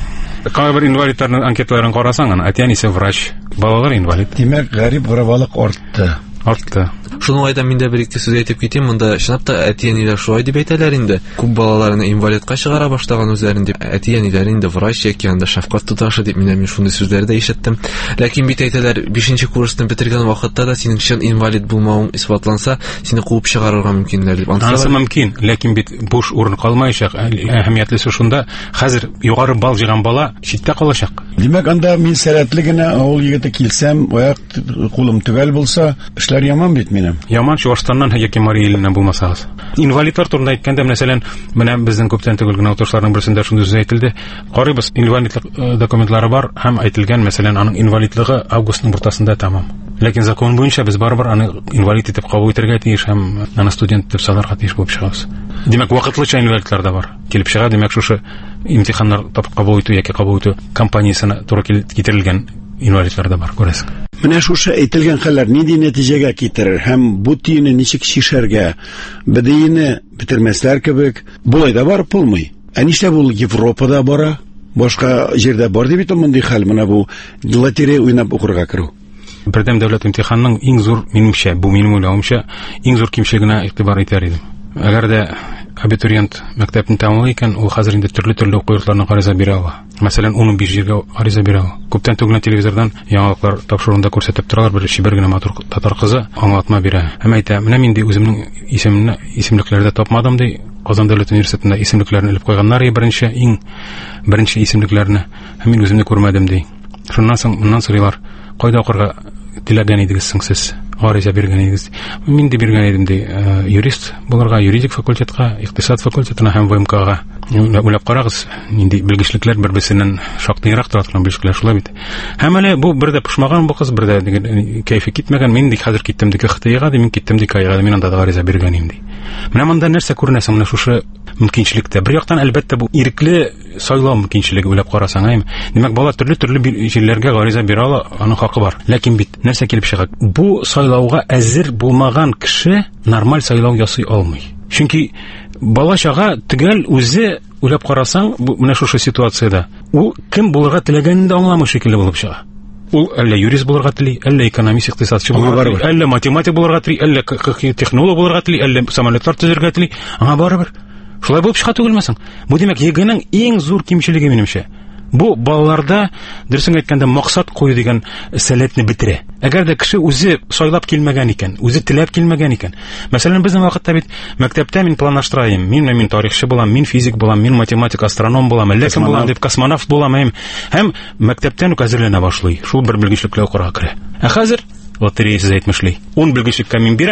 H: Кайбер инвалидларның анкеталарын карасаң, әти-әнисе врач, балалар инвалид.
Q: Димәк, гарип гырабалык артты.
H: Артты.
R: Шуның айда мин дә бер ике сүз әйтеп китим. Монда чынлап та әти-әниләр шулай дип әйтәләр инде. Күп балаларны инвалидка чыгара башлаган үзләрен дип. Әти-әниләр инде врач яки анда шәфкать туташы дип минем шундый сүзләрне дә ишеттем. Ләкин бит әйтәләр, бишенче курсны бетергән вакытта да синең чын инвалид булмавың исбатланса, сине куып чыгарырга мөмкинләр дип.
H: Анысы мөмкин, ләкин бит буш урын калмаячак. Әһәмиятлесе шунда, хәзер югары балл җыйган бала читтә калачак.
Q: Димәк, анда мин сәләтле генә авыл егете килсәм, аяк кулым төгәл булса, эшләр яман бит минем.
H: Яман Чуаштаннан яки Мари Иленнән булмасагыз. Инвалидлар турында әйткәндә, мәсәлән, менә безнең күптән түгел генә утырышларның берсендә шундый сүз әйтелде. Карыйбыз, инвалидлык документлары бар һәм әйтелгән, мәсәлән, аның инвалидлыгы августның уртасында тәмам. Ләкин закон буенча без барыбер аны инвалид итеп кабул итәргә тиеш һәм аны студент дип санарга тиеш булып чыгабыз. Димәк, вакытлыча инвалидлар да бар. Килеп чыга, димәк, шушы имтиханнар тапып кабул итү яки кабул итү компаниясына туры китерелгән инвалидлар да бар, күрәсең.
Q: Менә шушы әйтелгән хәлләр нинди нәтиҗәгә китерер һәм бу тиене ничек шишәргә, бәдиене бетермәсләр кебек, булай да барып булмый. Ә нишләп ул Европада бара? Башка җирдә бар дип бит мондый хәл, менә бу лотерея уйнап укырга керү.
H: Бердәм дәүләт имтиханының иң зур, минемчә, бу минем уйлавымча, иң зур кимчелегенә игътибар итәр идем. Әгәр дә абитуриент мәктәпне тәмамлый икән, ул хәзер инде төрле-төрле уку йортларына гариза бирә ала. Мәсәлән, ун биш җиргә гариза бирә ала. Күптән түгел телевизордан яңалыклар тапшыруында күрсәтеп торалар, бер чибәр генә матур татар кызы аңлатма бирә. Һәм әйтә, менә мин ди үземнең исемне исемлекләрдә тапмадым ди. Казан дәүләт университетында исемлекләрне элеп куйганнар, беренче иң беренче исемлекләрне. Һәм мин үземне күрмәдем ди. Шуннан соң моннан сорыйлар, кайда укырга теләгән идегез соң сез? Гариза биргән идегез. Мин дә биргән идем ди, юрист булырга, юридик факультетка, икътисад факультетына һәм ВМКга. Уйлап карагыз, нинди белгечлекләр бер-берсеннән шактыйрак тора торган белгечлекләр шулай бит. Һәм әле бу бер дә пошмаган бу кыз, бер дә кәефе китмәгән. Мин ди хәзер киттем ди КХТга, ди мин киттем ди КАИга, мин анда гариза биргән идем ди. Менә монда нәрсә күренәсең, менә шушы мөмкинчелектә. Бер яктан әлбәттә бу ирекле сайлау мөмкинчелеге уйлап карасаң, әйме. Димәк, бала төрле-төрле җирләргә гариза бирә ала, аның хакы бар. Ләкин бит нәрсә килеп чыга? Бу сайлауга әзер булмаган кеше нормаль сайлау ясый алмый. Чөнки бала-чага төгәл үзе уйлап карасаң, менә шушы ситуациядә ул кем булырга теләгәнен дә аңламый шикелле булып чыга. Ул әллә юрист булырга тели, әллә экономист, икътисадчы булырга тели, әллә математик булырга тели, әллә технолог булырга тели, әллә самолетлар төзергә тели. Аңа барыбер. Шулай булып чыга түгелмәсең? Бу димәк, егенең иң зур кимчелеге минемчә. Бу балаларда дөресен әйткәндә максат кую дигән сәләтне бетерә. Әгәр дә кеше үзе сайлап килмәгән икән, үзе теләп килмәгән икән. Мәсәлән, безнең вакытта бит мәктәптә мин планлаштырайм, мин мин тарихчы булам, мин физик булам, мин математик, астроном булам, әллә кем булам дип космонавт булам, һәм мәктәптән үк әзерләнә башлый. Шул бер белгечлеккә укырга керә. Ә хәзер лотереясыз әйтмешли. ун белгечлеккә мин бирәм,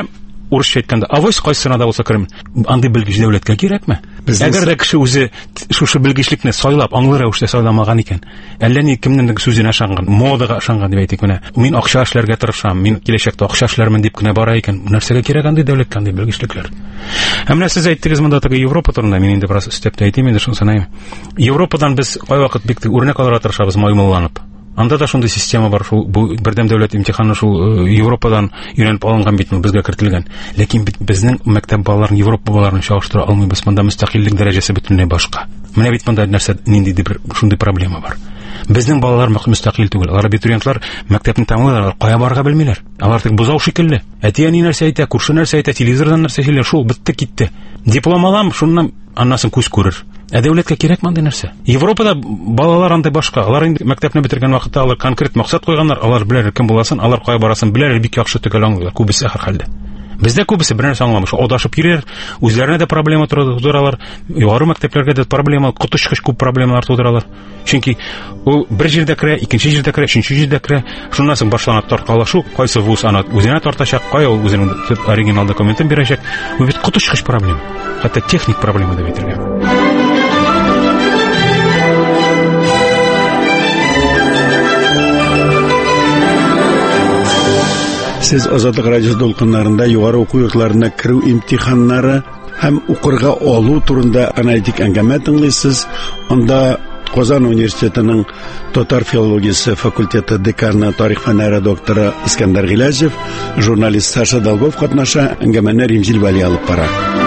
H: урысча әйткәндә, авось кайсына да булса керем. Андый белгеч дәүләткә кирәкме? Әгәр дә кеше үзе шушы белгечлекне сайлап, аңлы рәвештә сайламаган икән, әллә ни кемнеңдер сүзенә ышанган, модага ышанган дип әйтик менә. Мин акча эшләргә тырышам, мин киләчәктә акча эшләрмен дип кенә бара икән. Нәрсәгә кирәк андый дәүләткә андый белгечлекләр? Ә менә сез әйттегез монда теге Европа турында, мин инде бераз өстәп тә әйтим инде, шуны саныйм. Европадан без кайвакыт бик үрнәк алырга тырышабыз маймылланып. Анда да шундый система бар, шул бу бердәм дәүләт имтиханы шул Европадан өйрәнеп алынган бит, безгә кертелгән. Ләкин безнең мәктәп балаларын Европа балаларын чагыштыра алмыйбыз. Монда мөстәкыйльлек дәрәҗәсе бөтенләй башка. Менә бит монда нәрсә, ниндидер бер шундый проблема бар. Безнең балалар мөстәкыйль түгел. Алар абитуриентлар мәктәпне тәмамлыйлар, кая барырга белмиләр. Алар тик бузау шикелле. Әтия ни нәрсә әйтә, күрше нәрсә әйтә, телевизордан нәрсә сөйләр, шул бетте китте. Диплом алам, шуннан аннасын күз күрер. Ә дәүләткә кирәк мондай нәрсә? Европада балалар андай башка. Алар инде мәктәпне бетергән вакытта алар конкрет максат куйганнар, алар беләр кем буласын, алар кая барасын беләр, бик яхшы төгәл аңлыйлар, күбесе һәр хәлдә. Бездә күбесе бер нәрсә аңламый, адашып йөрер, үзләренә дә проблема тудыралар, югары мәктәпләргә дә проблема, котышкыч күп проблемалар тудыралар. Чөнки ул бер җирдә керә, икенче җирдә керә, өченче җирдә керә, шуннан соң башлана таркалашу, кайсы вуз аны үзенә тартачак, кая ул үзенең оригинал документын бирәчәк. Бу бит котышкыч проблема. Хәтта техник проблема дип әйтергә.
Q: Сез Азатлык радио долкыннарында югары уку йортларына кирү имтиханнары һәм укырга алу турында аналитик әңгәмә тыңлыйсыз. Анда Казан университетының татар филологиясе факультеты деканы, тарих фәннәре докторы Искәндәр Гыйләҗев, журналист Саша Долгов катнаша, әңгәмәне Римзил Вали алып бара.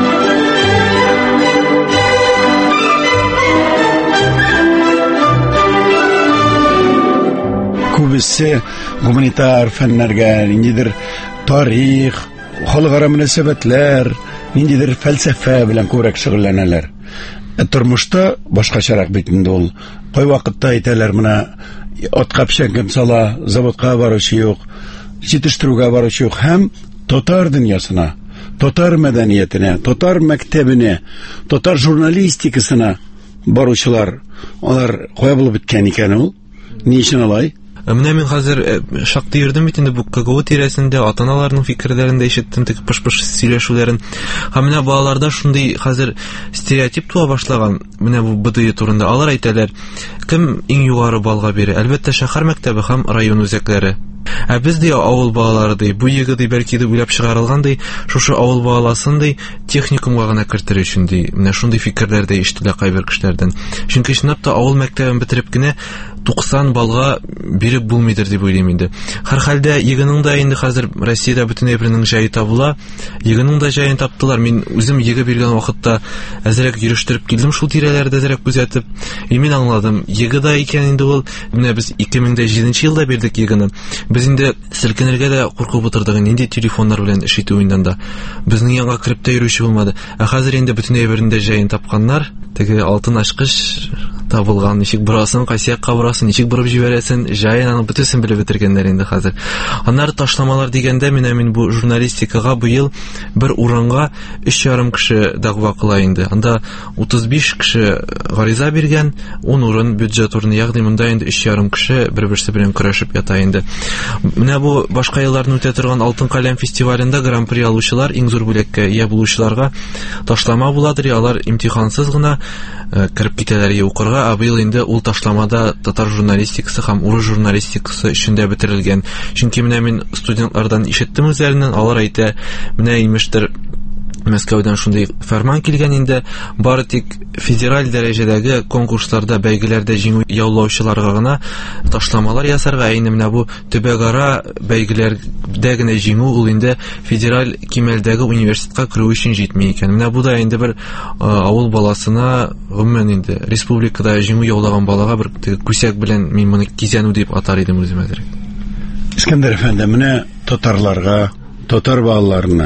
Q: Күбесе гуманитар фәннәргә, ниндидер тарих, халыкара мөнәсәбәтләр, ниндидер фәлсәфә белән күбрәк шөгыльләнәләр. Ә тормышта башкачарак бит инде ул. Кай вакытта әйтәләр, менә атка печән сала, заводка баручы юк, җитештерүгә баручы юк, һәм татар дөньясына, татар мәдәниятенә, татар мәктәбенә, татар журналистикасына баручылар, алар кая булып беткән икән ул? Ни өчен алай?
R: Менә мин хәзер шактый йөрдем бит инде бу КГУ тирәсендә, ата-аналарның фикерләрен дә ишеттем, тик пыш-пыш сөйләшүләрен. Һәм менә балаларда шундый хәзер стереотип туа башлаган, менә бу БДИ турында. Алар әйтәләр, кем иң югары балга бирә? Әлбәттә шәһәр мәктәбе һәм район үзәкләре. Ә без дә авыл балалары ди, бу егыды бәлки дә уйлап чыгарылган ди, шушы авыл баласын ди техникумга гына кертер өчен ди. Менә шундый фикерләр дә ишетелә кайбер кешеләрдән. Чөнки чынлап та авыл мәктәбен бетереп кенә туксан балга биреп булмыйдыр дип уйлыйм инде. Һәр хәлдә егының да инде хәзер Россиядә бөтен әйбернең җае табыла. Егының да җаен таптылар. Мин үзем еге биргән вакытта әзрәк йөрештертеп килдем шул тирәләрдә әзрәк күзәтеп. И мин аңладым, еге да икән инде ул. Менә без ике мең җиденче елда бирдек егыны. Без инде селкенергә дә куркып утырдык, инде телефоннар белән эш итү уеннан да. Безнең янга кирип тә йөрүче булмады. Ә хәзер инде бөтен әйберендә җаен тапканнар. Теге алтын ачкыч табылган, ничек бурасын, кайсы якка бурасын, ничек бурып җибәрәсен, җаен аның бөтенсен белеп бетергәннәр инде хәзер. Аннары ташламалар дигәндә, менә мин бу журналистикага бу ел бер урынга өч ярым кеше дәгъва кыла инде. Анда утыз биш кеше гариза биргән, ун урын бюджет урыны, ягъни монда инде өч ярым кеше бер-берсе белән көрәшеп ята инде. Менә бу башка елларны үтә торган Алтын каләм фестивалендә гран-при алучылар, иң зур бүләккә ия булучыларга ташлама буладыр, алар имтихансыз гына кирип китәләр укырга. А быел инде ул ташламада татар журналистикасы һәм урыс журналистикасы өчендә бетерелгән. Чөнки менә мин студентлардан ишеттем үзләреннән, алар әйтә, менә имештер Мәскәүдән шундый фәрман килгән инде, бары тик федераль дәрәҗәдәге конкурсларда, бәйгеләрдә җиңү яулаучыларга гына ташламалар ясарга, инде менә бу төбәгара бәйгеләрдә генә җиңү ул инде федераль кимәлдәге университетка керү өчен җитми икән. Менә бу да инде бер авыл баласына, гомумән инде республикада җиңү яулаган балага бер күсәк белән мин моны кизәнү дип атар идем үзем әзер.
Q: Искәндәр әфәнде, менә татарларга, татар балаларына,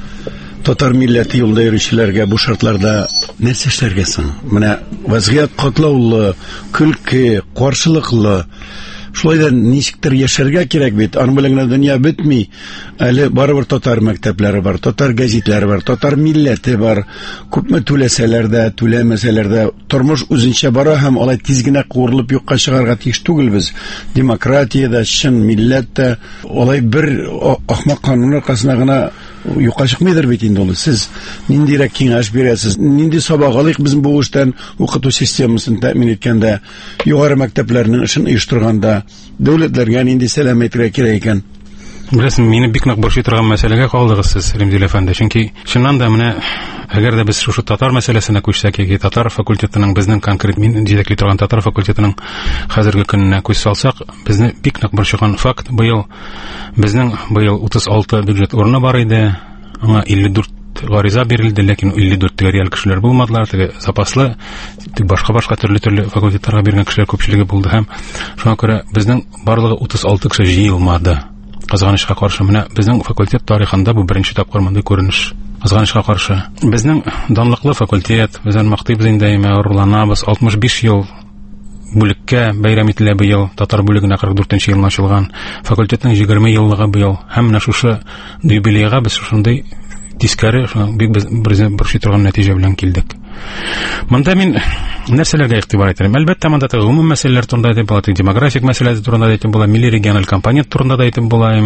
Q: татар милләте юлда йөрүчеләргә бу шартларда нәрсә эшләргә соң? Менә вазгыять катлаулы, көлке, каршылыклы, шулай да ничектер яшәргә кирәк бит. Аның белән генә дөнья бетми. Әле барыбер татар мәктәпләре бар, татар гәзитләре бар, татар милләте бар. Күпме түләсәләр дә, түләмәсәләр дә, тормыш үзенчә бара һәм алай тиз генә куырылып юкка чыгарга тиеш түгелбез. Демократиядә, чын милләттә алай бер ахмак канун аркасына гына юкка чыкмыйдыр бит инде ул. Сез ниндирәк киңәш бирәсез? Нинди сабак алыйк без бу эштән укыту системасын тәэмин иткәндә, югары мәктәпләрнең эшен оештырганда, дәүләтләргә нинди сәлам әйтергә кирәк икән?
H: Беләсең, мине бик нык борчый торган мәсьәләгә калдыгыз сез, Римзил әфәнде. Чөнки чыннан да менә әгәр дә без шушы татар мәсьәләсенә күчсәк, яки татар факультетының безнең конкрет мин җитәкли торган татар факультетының хәзерге көненә күз салсак, безне бик нык борчыган факт, быел безнең быел утыз алты бюджет урыны бар иде, аңа илле дүрт гариза бирелде, ләкин илле дүрт реаль кешеләр булмадылар, теге запаслы, башка-башка төрле-төрле факультетларга биргән кешеләр күпчелеге булды һәм шуңа күрә безнең барлыгы утыз алты кеше җыелмады. Кызганычка каршы, менә безнең факультет тарихында бу беренче тапкыр мондый күренеш. Кызганычка каршы, безнең данлыклы факультет, безнең мактыйбыз инде, орланабыз, алтмыш биш ел бүлеккә бәйрәм ителә быел, татар бүлегенә кырык дүртенче елда ачылган, факультетның егерме еллыгы быел, һәм менә шушы юбилейга без шундый тискәре, бик без борчый торган нәтиҗә белән килдек. Монда мин нәрсәләргә игътибар итәм? Әлбәттә, монда гомум мәсьәләләр турында әйтеп була, демографик мәсьәләләр турында әйтеп була, милли региональ компонент турында да әйтеп була,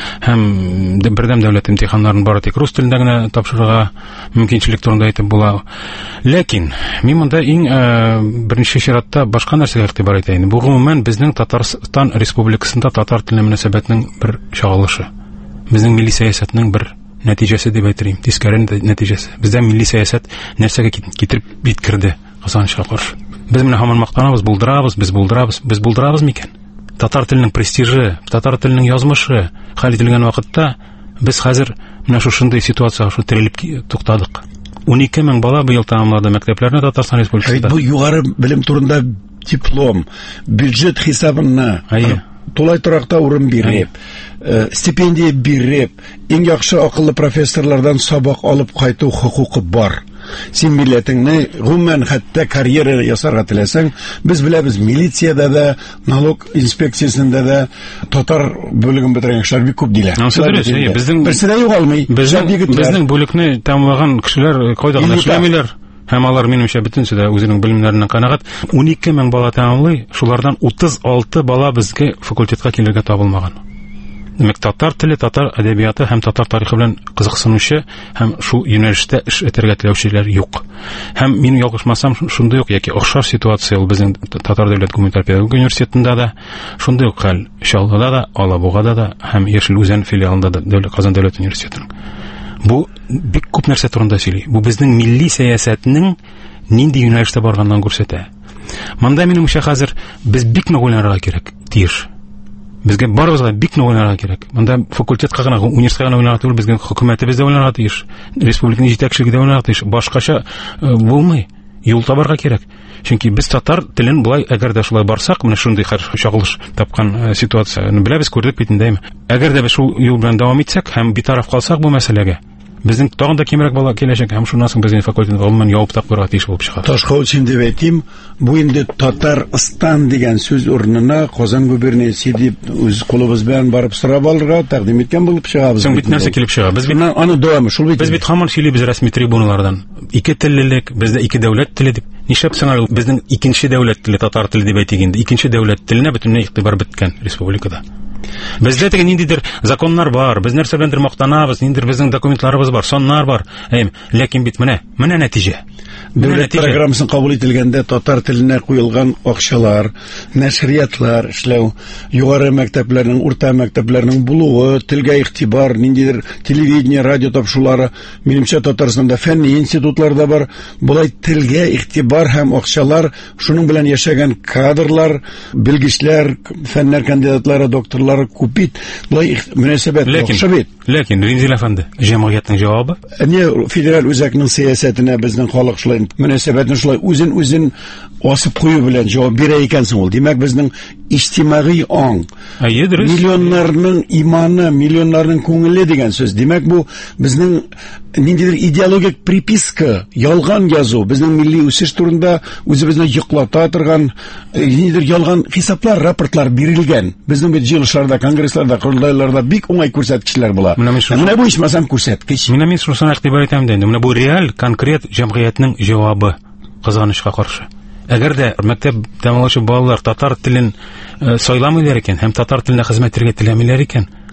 H: һәм бердәм дәүләт имтиханнарын бары тик рус телендә генә тапшырырга мөмкинчелек турында әйтеп була. Ләкин мин монда иң беренче чиратта башка нәрсәгә игътибар итәм. Бу гомумән безнең Татарстан Республикасында татар теленә мөнәсәбәтнең бер чагылышы. Безнең милли сәясәтнең бер нәтиҗәсе дип әйтәм, тискәре нәтиҗәсе. Бездә милли сәясәт нәрсәгә китереп биткерде, кызганычка каршы. Без менә һаман мактанабыз, булдырабыз, без булдырабыз, без булдырабыз микән? Татар теленең престижы, татар теленең язмышы хәл ителгән вакытта без хәзер менә шушындый ситуациягә шу терелеп туктадык. унике мең бала быел тәмамлады мәктәпләрне Татарстан Республикасында.
Q: Бу югары белем турында диплом, бюджет хисабына тулай торакта урын биреп, стипендия биреп, иң яхшы акыллы профессорлардан сабак алып кайту хукукы бар. Син милләтеңне гомумән хәтта карьера ясарга теләсәң, без беләбез, милициядә дә, налог инспекциясендә дә татар бүлеген бетергән кешеләр бик күп диләр.
H: Безнең
Q: берсе дә югалмый.
H: Безнең бүлекне тәмамлаган кешеләр кайда гына эшләмиләр. Һәм алар минемчә бөтенсе дә үзенең белемнәреннән канәгать. унике мең бала тәмамлый, шулардан утыз алты бала безгә факультетка килергә табылмаган. Демәк, татар теле, татар әдәбияты һәм татар тарихы белән кызыксынучы һәм шул юнәлештә эш итәргә теләүчеләр юк. Һәм мин ялгышмасам, шундый ук яки охшаш ситуация ул безнең Татар дәүләт гуманитар педагогик университетында да, шундый ук хәл Чаллыда да, Алабугада да һәм Яшел Үзән филиалында да, дәүләт Казан дәүләт университетының. Бу бик күп нәрсә турында сөйли. Бу безнең милли сәясәтнең нинди юнәлештә барганын күрсәтә. Монда минем үчә хәзер без бик нык уйланырга кирәк, тиеш. Безгә барыбызга бик нык уйланырга кирәк. Монда факультетка гына, университетка гына уйланырга түгел, безгә хөкүмәтебез дә уйланырга тиеш. Республиканың җитәкчелеге дә уйланырга тиеш. Башкача булмый. Юл табарга кирәк. Чөнки без татар телен булай әгәр дә шулай барсак, менә шундый чагылыш тапкан ситуацияны беләбез, күрдек бит инде. Әгәр дә без шул юл белән дәвам итсәк һәм битараф калсак бу мәсьәләгә, безнең тагын да кимрәк бала киләчәк һәм шуннан соң безнең факультет гомумән ябып тапкырга тиеш булып чыга.
Q: Ташка өчен дип әйтим, бу инде Татарстан дигән сүз урынына Казан губерниясе дип үз кулыбыз белән барып сорап алырга тәкъдим иткән булып чыгабыз.
H: Соң бит нәрсә килеп чыга? Без бит
Q: аны дәвамы шул бит.
H: Без бит һаман сөйлибез рәсми трибуналардан. Ике теллелек, бездә ике дәүләт теле дип. Нишләп соң безнең икенче дәүләт теле татар теле дип әйтик инде. Икенче дәүләт теленә бөтенләй игътибар беткән республикада. Бездә теге ниндидер законнар бар, без нәрсә беләндер мактанабыз, ниндидер безнең документларыбыз бар, соннар бар. Әйм, ләкин бит менә, менә нәтиҗә.
Q: Дәүләт программасын кабул ителгәндә татар теленә куелган акчалар, нәшриятлар эшләү, югары мәктәпләрнең, урта мәктәпләрнең булуы, телгә игътибар, ниндидер телевидение, радио тапшырулары, минемчә Татарстанда фәнни институтлар да бар. Булай телгә игътибар һәм акчалар, шуның белән яшәгән кадрлар, белгечләр, фәннәр кандидатлары, докторлары күп бит. Булай мөнәсәбәт яхшы бит.
H: Ләкин Римзил әфәнде, җәмгыятьнең җавабы?
Q: Әнә федераль үзәкнең сәясәтенә безнең халык шулай мөнәсәбәтне шулай үзен-үзен асып кую белән җавап бирә икәнсең ул. Димәк, безнең иҗтимагый аң, миллионнарның иманы, миллионнарның күңеле дигән сүз. Димәк, бу безнең ниндидер идеологик приписка, ялган язу, безнең милли үсеш турында үзебезне йоклата торган ниндидер ялган хисаплар, рапортлар бирелгән. Безнең бит җыелышларда, конгрессларда, курултайларда бик уңай күрсәткечләр була. Менә бу ичмасам күрсәткеч.
H: Менә мин шуны игътибар итәм дә, менә бу реаль, конкрет җәмгыятьнең җавабы кызганычка каршы. Әгәр дә мәктәп тәмамлаучы балалар татар телен сайламыйлар икән һәм татар теленә хезмәт итәргә теләмиләр икән,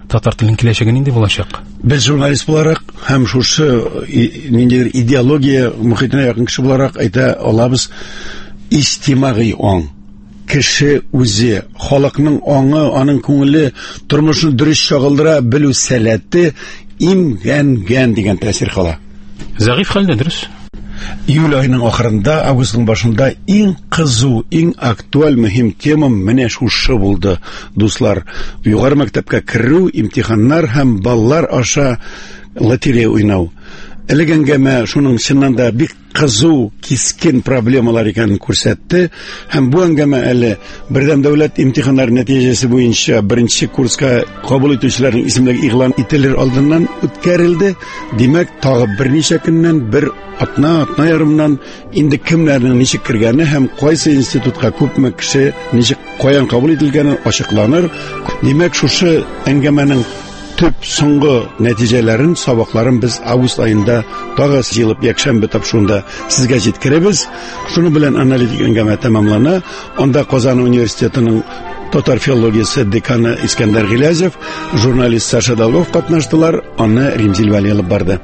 H: татар теленең киләчәге нинди булачак?
Q: Без журналист буларак һәм шушы ниндидер идеология мөхитенә якын кеше буларак әйтә алабыз, истимагый ан. Кеше үзе, халыкның аңы, аның күңеле, тормышын дөрес чагылдыра белү сәләте имгәнгән дигән тәэсир кала.
H: Зәгыйф хәлдә дөрес.
Q: Июль айының ахырында, августның башында иң кызу, иң актуаль мөһим тема менә шушы булды, дуслар. Югары мәктәпкә керү, имтиханнар һәм баллар аша лотерея уйнау. Элегәнгәмә шуның чыннан да бик кызу, кискен проблемалар икәнен күрсәтте, һәм бу әңгәмә әле бердәм дәүләт имтиханнары нәтиҗәсе буенча беренче курска кабул итүчеләрнең исемлеге игълан ителер алдыннан үткәрелде. Димәк, тагы берничә көннән, бер атна, атна ярымнан инде кемнәрнең ничек кергәне һәм кайсы институтка күпме кеше ничек каян кабул ителгәне ачыкланыр. Димәк, шушы әңгәмәнең төп соңгы нәтиҗәләрен, сабакларын без август айында тагы җыелып якшәмбе тапшыруда сезгә җиткерәбез. Шуның белән аналитик әңгәмә тәмамлана. Анда Казан университетының татар филологиясе деканы Искәндәр Гилязев, журналист Саша Долгов катнаштылар, аны Римзил Вәли алып барды.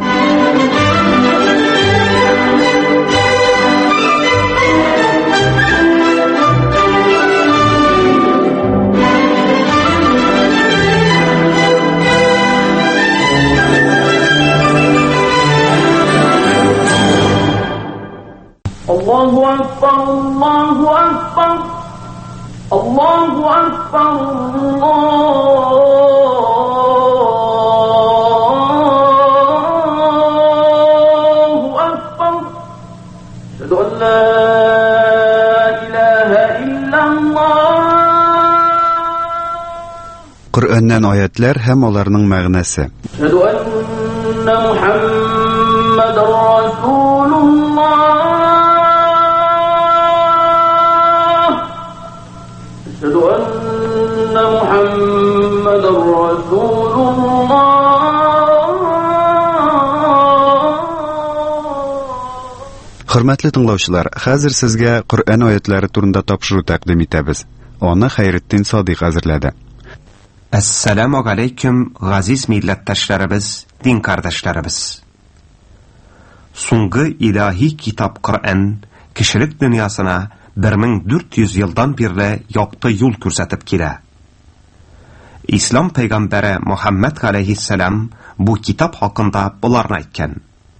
I: Allahu Akbar, Allahu Akbar, Allahu Akbar, Allahu Akbar. Ashhadu an la ilaha illallah.
A: Qur'andan oyatlar һәм аларның мәгънәсе.
I: Ashhadu anna Muhammadar Rasulullah. أشهد أن محمد رسول الله.
A: Хөрмәтле тыңлаучылар, хәзер сезгә Коръән аятлары турында тапшыру тәкъдим итәбез. Аны Хәйретдин Садыйк әзерләде.
S: Ассаламу алейкум, газиз милләттәшләребез, дин кардәшләребез. Соңгы илаһи китап Коръән кешелек дөньясына bir ming dört yüz елдан бирле якты юл күрсәтеп килә. Ислам пәйгамбәре Мөхәммәд алейһиссалам бу китап хакында буларны әйткән.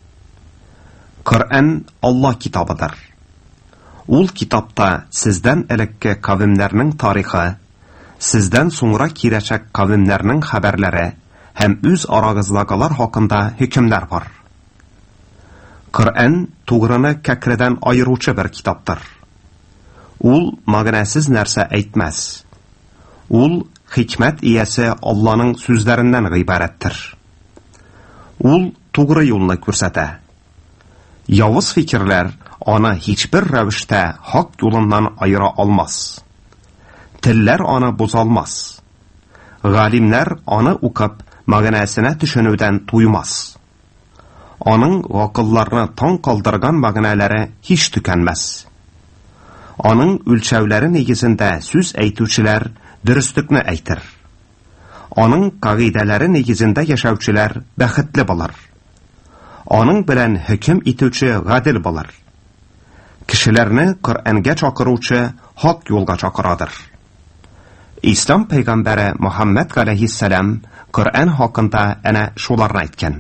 S: Коръән Аллаһ китабыдыр. Ул китапта сездән элекке кавемнәрнең тарихы, сездән соңра киләчәк кавемнәрнең хәбәрләре һәм үз арагыздагылар хакында хөкемнәр бар. Коръән тугрыны кәкредән айыручы бер китаптыр. Ул мәгънәсез нәрсә әйтмәс. Ул хикмәт иясе Алланың сүзләреннән гыйбарәттер. Ул тугры юлны күрсәтә. Явыз фикерләр аны һичбер рәвештә хак юлыннан айыра алмас. Телләр аны боза алмас. Галимнәр аны укып, мәгънәсенә төшенүдән туймас. Аның гакылларны таң калдырган мәгънәләре һич төкәнмәс. Аның үлчәүләре нигезендә сүз әйтүчеләр дөреслекне әйтер. Аның кагыйдәләре нигезендә яшәүчеләр бәхетле булыр. Аның белән хөкем итүче гадел булыр. Кешеләрне Коръәнгә чакыручы хак юлга чакырадыр. Ислам пәйгамбәре Мөхәммәд алейһиссалам Коръән хакында әнә шуларны әйткән.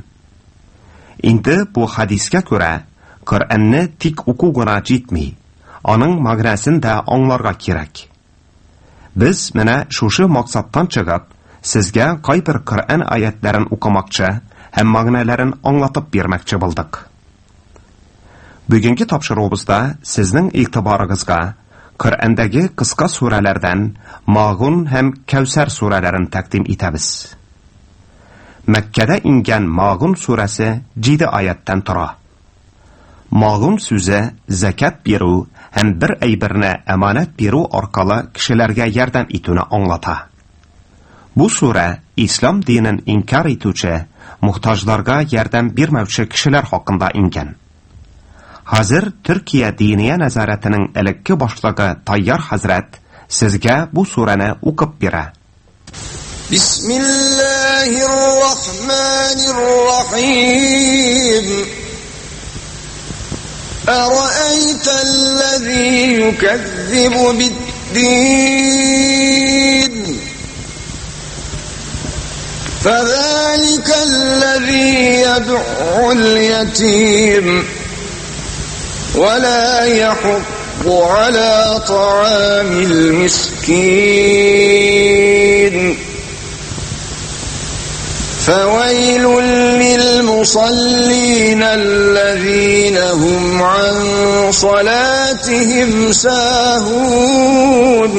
S: Инде бу хадискә күрә Коръәнне тик уку гына җитми. Аның мәгънәсен дә аңларга кирәк. Без менә шушы максаттан чыгып, сезгә кайбер Коръән аятларын укымакчы һәм мәгънәләрен аңлатып бирмәкче булдык. Бүгенге тапшыруыбызда сезнең игътибарыгызга Коръәндәге кыска сүрәләрдән Магун һәм Кәүсәр сүрәләрен тәкъдим итәбез. Мәккәдә ингән Магун сүрәсе җиде аяттан тора. Магун сүзе закат бирү һәм бер әйберне әманәт бирү аркылы кешеләргә ярдәм итүне аңлата. Бу сүрә ислам динен инкар итүче, мухтаҗларга ярдәм бирмәүче кешеләр хакында ингән. Хәзер Төркия диния нәзарәтенең элекке башлыгы Тайяр хәзрәт сезгә бу сүрәне укып бирә.
T: بسم الله الرحمن الرحيم أرأيت الذي يكذب بالدين فذلك الذي يدعو اليتيم ولا يحض على طعام المسكين فويل للمصلين الذين هم عن صلاتهم ساهون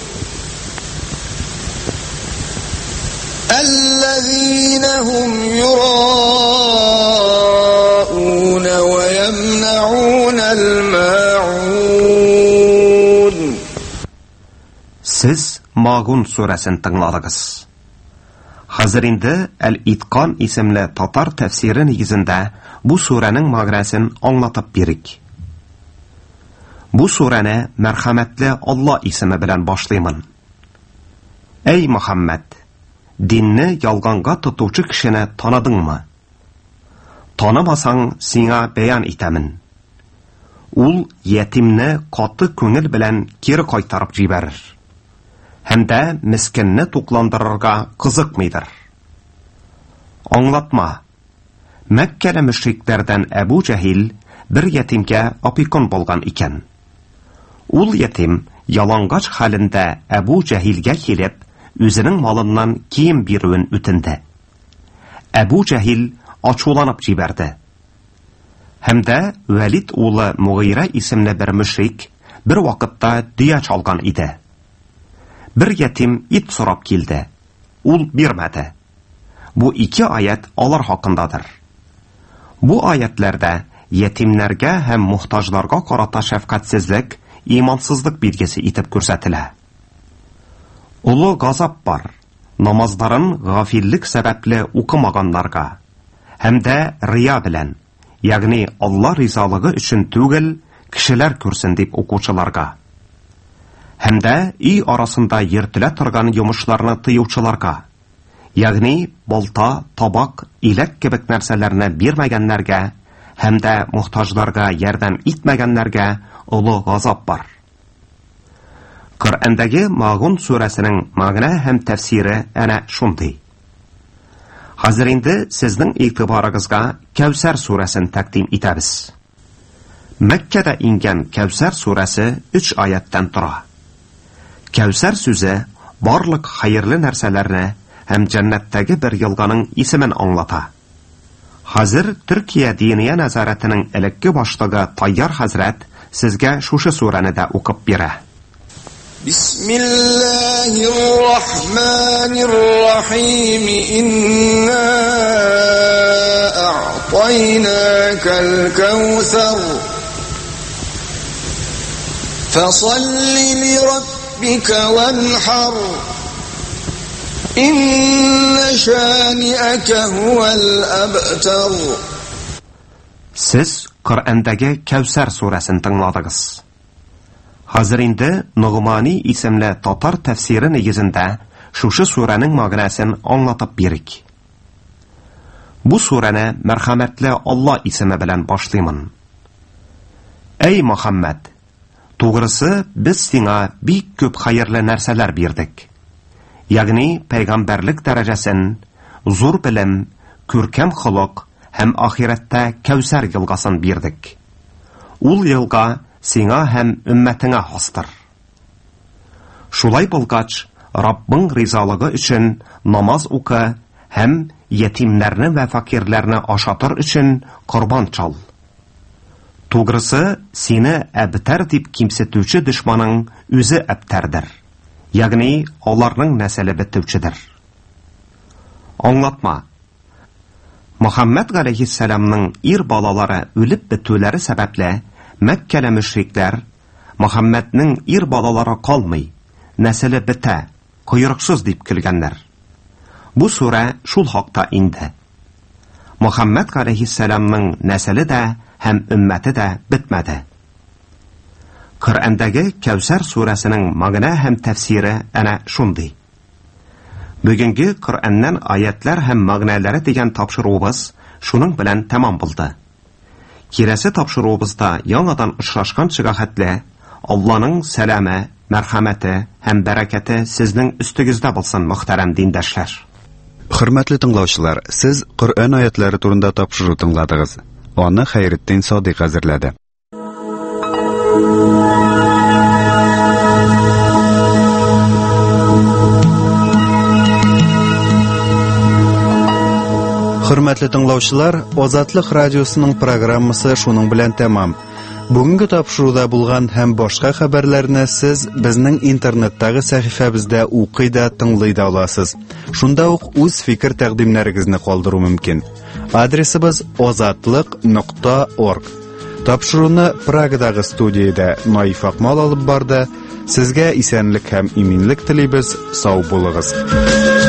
T: الذين هم يراءون ويمنعون الماعون.
S: Siz Magun surasini tingladingiz. Hozir endi Al-Itqon ismli tatar tafsiri negizida bu suraning ma'nosini anglatib berik. Bu surani marhamatli Alloh ismi bilan boshlayman. Ey Muhammad, dinni yolg'onga tutuvchi kishini tanidingmi? Tanimasang, senga bayon etaman. Ul yetimni qattiq ko'ngil bilan keri qaytarib jibarir. Hamda miskinni to'qlandirarga qiziqmaydir. Anglatma. Makkada mushriklardan Abu Jahil bir yetimga opikon bo'lgan ekan. Ul yetim yalang'och holinda Abu Jahilga kelib, o'zining molidan kiyim beruvin o'tindi. Abu Jahil ochuvlanib jibardi. Hamda Valid o'g'li Mughira ismli bir mushrik bir vaqtda diya chalgan edi. Bir yetim it so'rab keldi. Ul bermadi. Bu ikki oyat ular haqindadir. Bu oyatlarda yetimlarga ham muhtojlarga qarata shafqatsizlik, iymonsizlik belgisi etib ko'rsatiladi. Ulu g'azab bor. Namozlarin g'afillik sababli o'qimaganlarga hamda riyo bilan, ya'ni Alloh rizoligi uchun tug'il kishilar ko'rsin deb o'quvchilarga hamda uy orasida yirtila turgan yumushlarni tiyuvchilarga, ya'ni bolta, toboq, ilak kabi narsalarni bermaganlarga hamda muhtojlarga yordam etmaganlarga ulug' g'azab bor. Qur'ondagi Magun surasining ma'no ham tafsiri ana shunday. Hozir endi sizning e'tiboringizga Kavsar surasini taqdim etamiz. Makkada ingan Kavsar surasi uch oyatdan turadi. Kavsar so'zi barliq xayrli narsalarni ham jannatdagi bir yilg'aning ismini anglatadi. Hozir Turkiya diniya nazoratining ilkki boshlig'i Tayyar Hazrat sizga shusha surani da o'qib beradi.
T: Bismillahirrahmanirrahim. Inna a'taynakal kawthar fasalli li rabbika wanhar inna shani'aka huwal abtar.
S: Siz Qur'ondagi Kavsar surasini tingladingiz. Hozir endi Nug'moniy ismli tatar tafsiri negizida shusha suraning ma'nosini anglatib berik. Bu surani marhamatli Alloh ismi bilan boshlayman. Ey Muhammad, to'g'risi biz senga bek ko'p xayrli narsalar berdik. Ya'ni payg'ambarlik darajasin, zo'r bilim, ko'rkam xuluq ham oxiratda Kavsar yilg'asin berdik. Ul yilg'a senga ham ummatinga xosdir. Shulay bo'lgach, Rabbing rizoligi uchun namoz o'qi ham yetimlarni va fakirlarni oshatir uchun qurbon chal. To'g'risi seni abtar deb kimsituvchi dushmaning o'zi abtardir. Ya'ni ularning nasli bituvchidir. Anglatma. Muhammad alayhissalomning er bolalari o'lib bitulari sababli Makkada mushriklar Muhammadning er bolalari qolmay, nasli bita, quyruqsiz deb kulganlar. Bu sura shul haqda indi. Muhammad alayhissalomning nasli da ham ummati da bitmadi. Qur'ondagi Kavsar surasining ma'no ham tafsiri ana shunday. Бүгенге Коръәннән аятлар һәм мәгънәләре дигән тапшыруыбыз шуның белән тәмам булды. Кирәсе тапшыруыбызда яңадан очрашкан шигахәтле Алланың сәламе, мәрхәмәте һәм бәрәкәте сезнең өстегездә булсын, мөхтәрәм диндәшләр.
A: Хөрмәтле тыңлаучылар, сез Коръән аятлары турында тапшыру тыңладыгыз. Аны Хәйретдин Садыйк әзерләде. Хөрмәтле тыңлаучылар, Азатлык радиосының программасы шуның белән тәмам. Бүгенге тапшыруда булган һәм башка хәбәрләрне сез безнең интернеттагы сәхифәбездә укый да, тыңлый да аласыз. Шунда ук үз фикер тәкъдимнәрегезне калдыру мөмкин. Адресыбыз азатлык нокта орг. Тапшыруны Прагадагы студиядә Наиф Акмал алып барды. Сезгә исәнлек һәм иминлек телибез. Сау булыгыз.